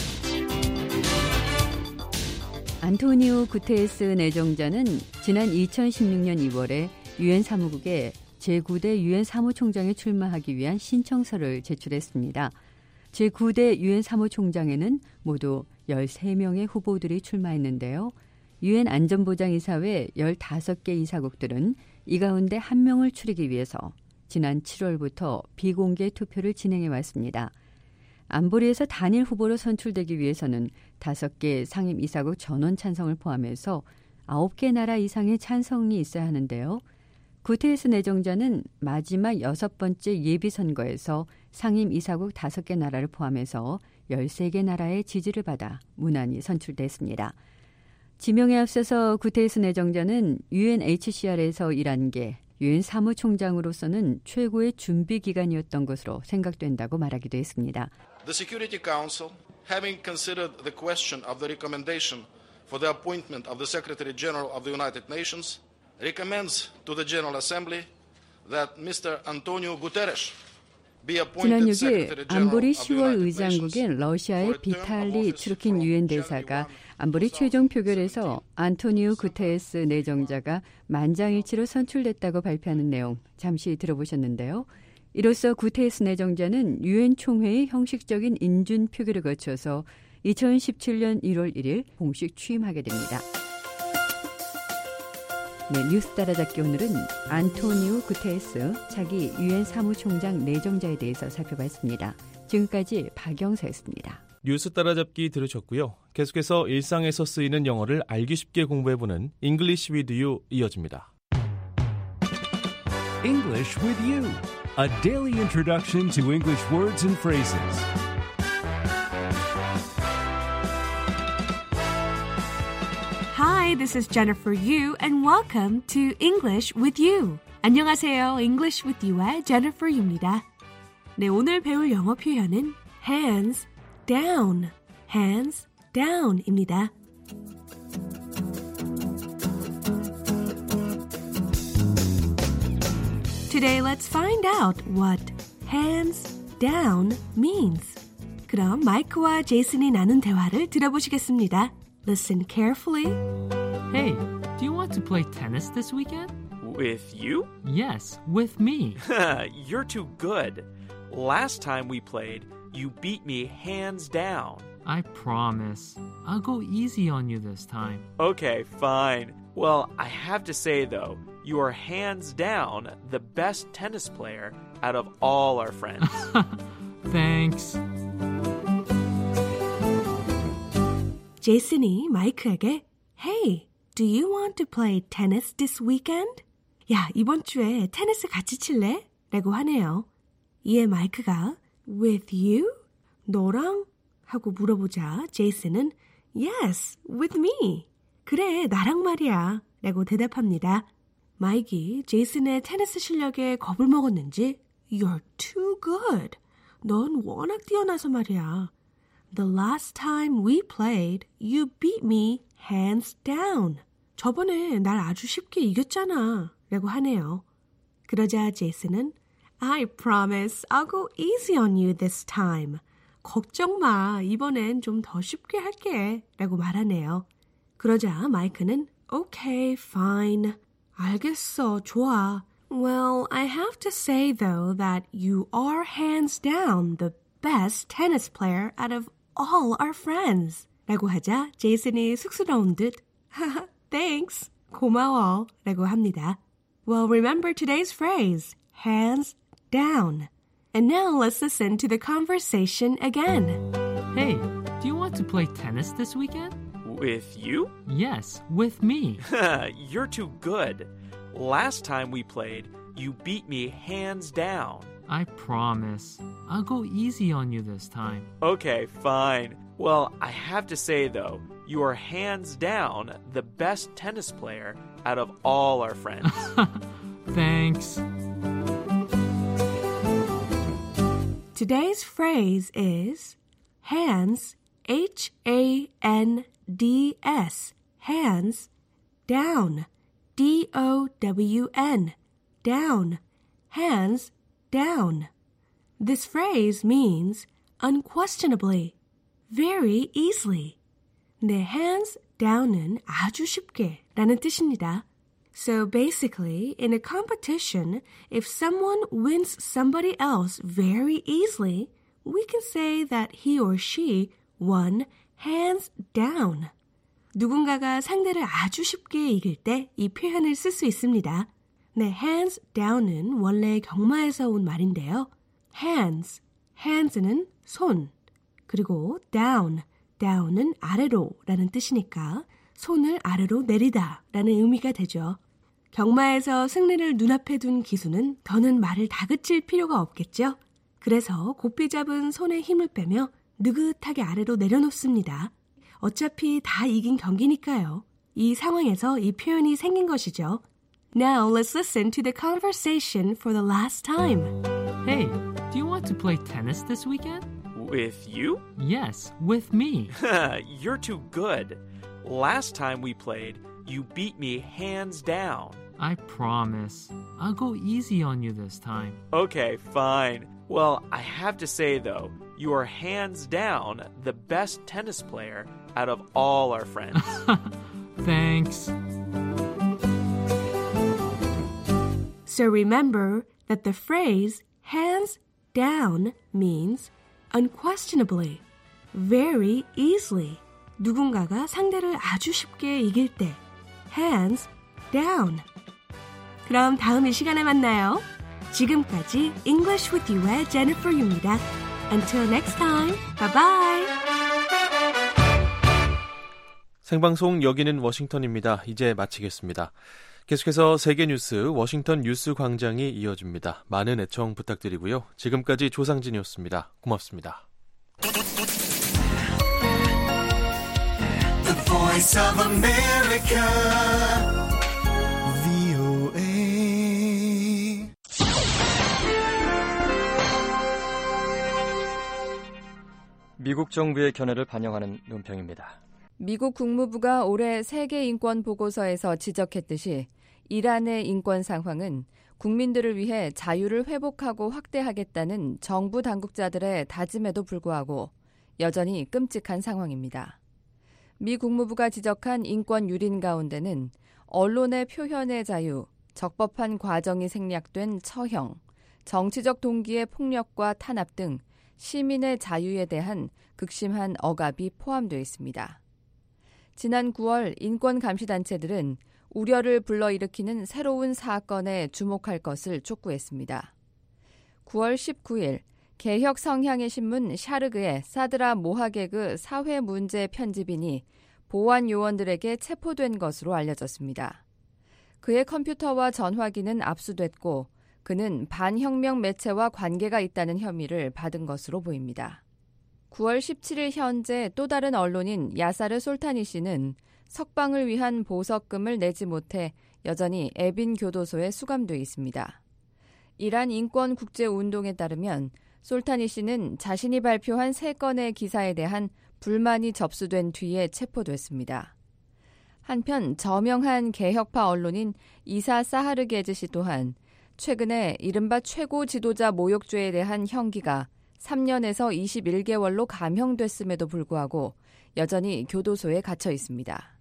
안토니오 구테레스 내정자는 지난 이천십육 년 이월에 유엔 사무국에 제구 대 유엔 사무총장에 출마하기 위한 신청서를 제출했습니다. 제구 대 유엔 사무총장에는 모두 열세 명의 후보들이 출마했는데요. 유엔 안전보장이사회 열다섯 개 이사국들은 이 가운데 한 명을 추리기 위해서 지난 칠월부터 비공개 투표를 진행해 왔습니다. 안보리에서 단일 후보로 선출되기 위해서는 다섯 개 상임 이사국 전원 찬성을 포함해서 아홉 개 나라 이상의 찬성이 있어야 하는데요. 구테레스 내정자는 마지막 여섯 번째 예비선거에서 상임 이사국 다섯 개 나라를 포함해서 열세 개 나라의 지지를 받아 무난히 선출됐습니다. 지명에 앞서서 구테레스 내정자는 유엔에이치씨알에서 일한 게 유엔 사무총장으로서는 최고의 준비 기간이었던 것으로 생각된다고 말하기도 했습니다. The Security Council, having considered the question of the recommendation for the appointment of the Secretary General of the United Nations, recommends to the General Assembly that Mister Antonio Guterres 지난 육 일 안보리 시월 의장국인 러시아의 비탈리 추르킨 유엔 대사가 안보리 최종 표결에서 안토니오 구테레스 내정자가 만장일치로 선출됐다고 발표하는 내용 잠시 들어보셨는데요. 이로써 구테레스 내정자는 유엔 총회의 형식적인 인준 표결을 거쳐서 이천십칠 년 일월 일일 공식 취임하게 됩니다. 네, 뉴스 따라잡기 오늘은 안토니오 구테레스 차기 유엔 사무총장 내정자에 대해서 살펴봤습니다. 지금까지 박영서였습니다. 뉴스 따라잡기 들으셨고요. 계속해서 일상에서 쓰이는 영어를 알기 쉽게 공부해보는 English with You 이어집니다. English with You, a daily introduction to English words and phrases. Hi, this is Jennifer Yu and welcome to English with You. 안녕하세요. English with You의 Jennifer Yu입니다. 네, 오늘 배울 영어 표현은 hands down, hands down입니다. Today, let's find out what hands down means. 그럼 마이크와 제이슨이 나눈 대화를 들어보시겠습니다. Listen carefully. Hey, do you want to play tennis this weekend? With you? Yes, with me. You're too good. Last time we played, you beat me hands down. I promise. I'll go easy on you this time. Okay, fine. Well, I have to say, though, you are hands down the best tennis player out of all our friends. Thanks. 제이슨이 마이크에게 Hey, do you want to play tennis this weekend? 야, 이번 주에 테니스 같이 칠래? 라고 하네요. 이에 마이크가 With you? 너랑? 하고 물어보자 제이슨은 Yes, with me. 그래, 나랑 말이야. 라고 대답합니다. 마이크이 제이슨의 테니스 실력에 겁을 먹었는지 You're too good. 넌 워낙 뛰어나서 말이야. The last time we played, you beat me hands down. 저번에 날 아주 쉽게 이겼잖아. 라고 하네요. 그러자 제이슨은 I promise I'll go easy on you this time. 걱정 마. 이번엔 좀 더 쉽게 할게. 라고 말하네요. 그러자 마이크는 Okay, fine. 알겠어. 좋아. Well, I have to say though that you are hands down the best tennis player out of all our friends. 라고 하자 제이슨이 쑥스러운 듯 Thanks. 고마워. 라고 합니다. Well, remember today's phrase, hands down. And now let's listen to the conversation again. Hey, do you want to play tennis this weekend? With you? Yes, with me. You're too good. Last time we played, you beat me hands down. I promise. I'll go easy on you this time. Okay, fine. Well, I have to say, though, you are hands down the best tennis player out of all our friends. Thanks. Today's phrase is hands, H A N D S, hands, down, D O W N, down, hands, down. This phrase means unquestionably, very easily. 내 hands down은 아주 쉽게 라는 뜻입니다. So basically, in a competition, if someone wins somebody else very easily, we can say that he or she won hands down. 누군가가 상대를 아주 쉽게 이길 때 이 표현을 쓸 수 있습니다. 네, hands down은 원래 경마에서 온 말인데요. hands, hands는 손, 그리고 down, down은 아래로 라는 뜻이니까 손을 아래로 내리다 라는 의미가 되죠. 경마에서 승리를 눈앞에 둔 기수는 더는 말을 다그칠 필요가 없겠죠. 그래서 고삐 잡은 손에 힘을 빼며 느긋하게 아래로 내려놓습니다. 어차피 다 이긴 경기니까요. 이 상황에서 이 표현이 생긴 것이죠. Now let's listen to the conversation for the last time. Hey, do you want to play tennis this weekend? With you? Yes, with me. You're too good. Last time we played, you beat me hands down. I promise. I'll go easy on you this time. Okay, fine. Well, I have to say, though, you are hands down the best tennis player out of all our friends. Thanks. So remember that the phrase hands down means unquestionably, very easily. 누군가가 상대를 아주 쉽게 이길 때 hands down. 그럼 다음 이 시간에 만나요. 지금까지 English with You의 Jennifer Yu입니다. Until next time, bye bye. 생방송 여기는 워싱턴입니다. 이제 마치겠습니다. 계속해서 세계 뉴스 워싱턴 뉴스 광장이 이어집니다. 많은 애청 부탁드리고요. 지금까지 조상진이었습니다. 고맙습니다. The voice Voice of America. 브이오에이. 미국 정부의 견해를 반영하는 논평입니다. 미국 국무부가 올해 세계 인권 보고서에서 지적했듯이 이란의 인권 상황은 국민들을 위해 자유를 회복하고 확대하겠다는 정부 당국자들의 다짐에도 불구하고 여전히 끔찍한 상황입니다. 미 국무부가 지적한 인권 유린 가운데는 언론의 표현의 자유, 적법한 과정이 생략된 처형, 정치적 동기의 폭력과 탄압 등 시민의 자유에 대한 극심한 억압이 포함되어 있습니다. 지난 구월 인권감시단체들은 우려를 불러일으키는 새로운 사건에 주목할 것을 촉구했습니다. 구월 십구일 개혁 성향의 신문 샤르그의 사드라 모하게그 사회문제 편집인이 보안 요원들에게 체포된 것으로 알려졌습니다. 그의 컴퓨터와 전화기는 압수됐고 그는 반혁명 매체와 관계가 있다는 혐의를 받은 것으로 보입니다. 구월 십칠일 현재 또 다른 언론인 야사르 솔타니 씨는 석방을 위한 보석금을 내지 못해 여전히 에빈 교도소에 수감돼 있습니다. 이란 인권국제운동에 따르면 솔타니 씨는 자신이 발표한 세 건의 기사에 대한 불만이 접수된 뒤에 체포됐습니다. 한편 저명한 개혁파 언론인 이사 사하르게즈 씨 또한 최근에 이른바 최고 지도자 모욕죄에 대한 형기가 삼 년에서 이십일 개월로 감형됐음에도 불구하고 여전히 교도소에 갇혀 있습니다.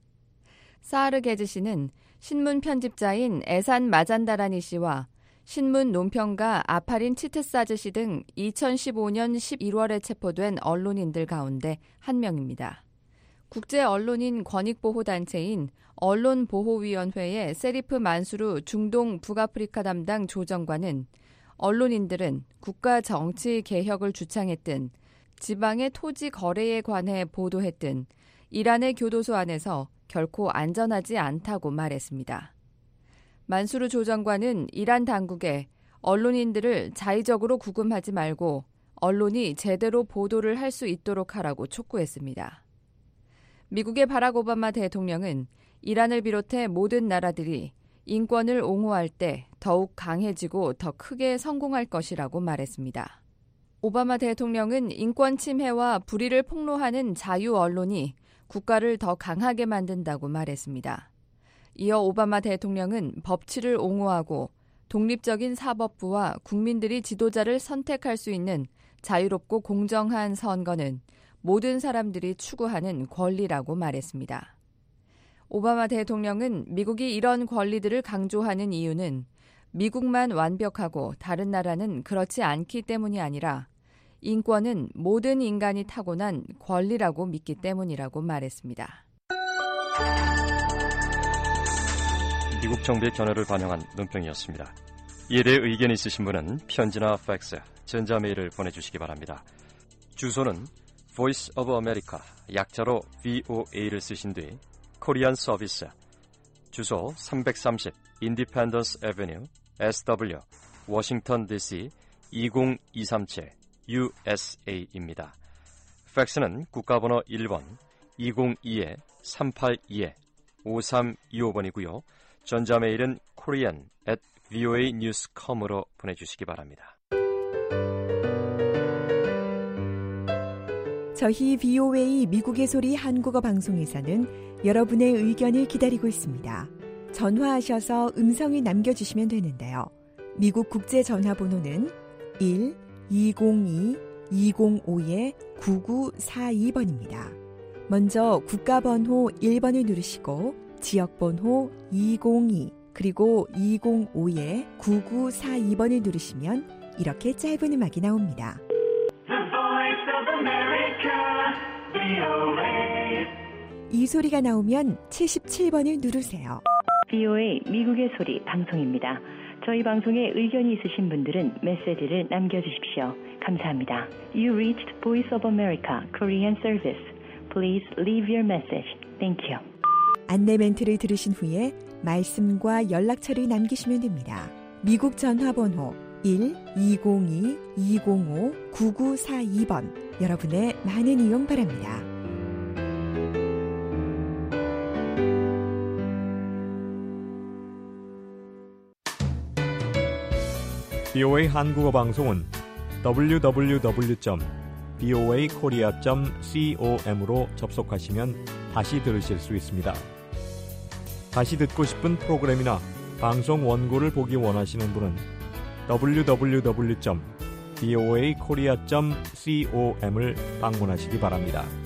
사하르게즈 씨는 신문 편집자인 에산 마잔다라니 씨와 신문 논평가 아파린 치트사즈 씨 등 이천십오년 십일월에 체포된 언론인들 가운데 한 명입니다. 국제 언론인 권익보호단체인 언론보호위원회의 세리프 만수르 중동 북아프리카 담당 조정관은 언론인들은 국가 정치 개혁을 주창했든 지방의 토지 거래에 관해 보도했든 이란의 교도소 안에서 결코 안전하지 않다고 말했습니다. 만수르 조정관은 이란 당국에 언론인들을 자의적으로 구금하지 말고 언론이 제대로 보도를 할 수 있도록 하라고 촉구했습니다. 미국의 바락 오바마 대통령은 이란을 비롯해 모든 나라들이 인권을 옹호할 때 더욱 강해지고 더 크게 성공할 것이라고 말했습니다. 오바마 대통령은 인권 침해와 불의를 폭로하는 자유 언론이 국가를 더 강하게 만든다고 말했습니다. 이어 오바마 대통령은 법치를 옹호하고 독립적인 사법부와 국민들이 지도자를 선택할 수 있는 자유롭고 공정한 선거는 모든 사람들이 추구하는 권리라고 말했습니다. 오바마 대통령은 미국이 이런 권리들을 강조하는 이유는 미국만 완벽하고 다른 나라는 그렇지 않기 때문이 아니라 인권은 모든 인간이 타고난 권리라고 믿기 때문이라고 말했습니다. 미국 정부의 견해를 반영한 논평이었습니다. 이에 대해 의견이 있으신 분은 편지나 팩스, 전자메일을 보내주시기 바랍니다. 주소는 Voice of America, 약자로 브이오에이를 쓰신 뒤 코리안 서비스, 주소 삼백삼십 Independence Avenue, 에스더블유, 워싱턴 디씨 이공이삼칠 유에스에이입니다. 팩스는 국가번호 일 번 이공이 삼팔이 오삼이오 번이고요. 전자메일은 korean at voa news dot com으로 보내주시기 바랍니다. 저희 브이오에이 미국의 소리 한국어 방송에서는 여러분의 의견을 기다리고 있습니다. 전화하셔서 음성을 남겨주시면 되는데요. 미국 국제 전화번호는 일 이공이 이공오 구구사이 번입니다. 먼저 국가번호 일 번을 누르시고 지역번호 이공이 그리고 이공오 구구사이 번을 누르시면 이렇게 짧은 음악이 나옵니다. 이 소리가 나오면 칠십칠 번을 누르세요. 브이오에이 미국의 소리 방송입니다. 저희 방송에 의견이 있으신 분들은 메시지를 남겨주십시오. 감사합니다. You reached Voice of America Korean Service. Please leave your message. Thank you. 안내 멘트를 들으신 후에 말씀과 연락처를 남기시면 됩니다. 미국 전화번호 일 이공이 이공오 구구사이 번 여러분의 많은 이용 바랍니다. 비오에이 한국어 방송은 더블유 더블유 더블유 점 비오에이 코리아 점 com으로 접속하시면 다시 들으실 수 있습니다. 다시 듣고 싶은 프로그램이나 방송 원고를 보기 원하시는 분은 더블유 더블유 더블유 점 비오에이 코리아 점 com을 방문하시기 바랍니다.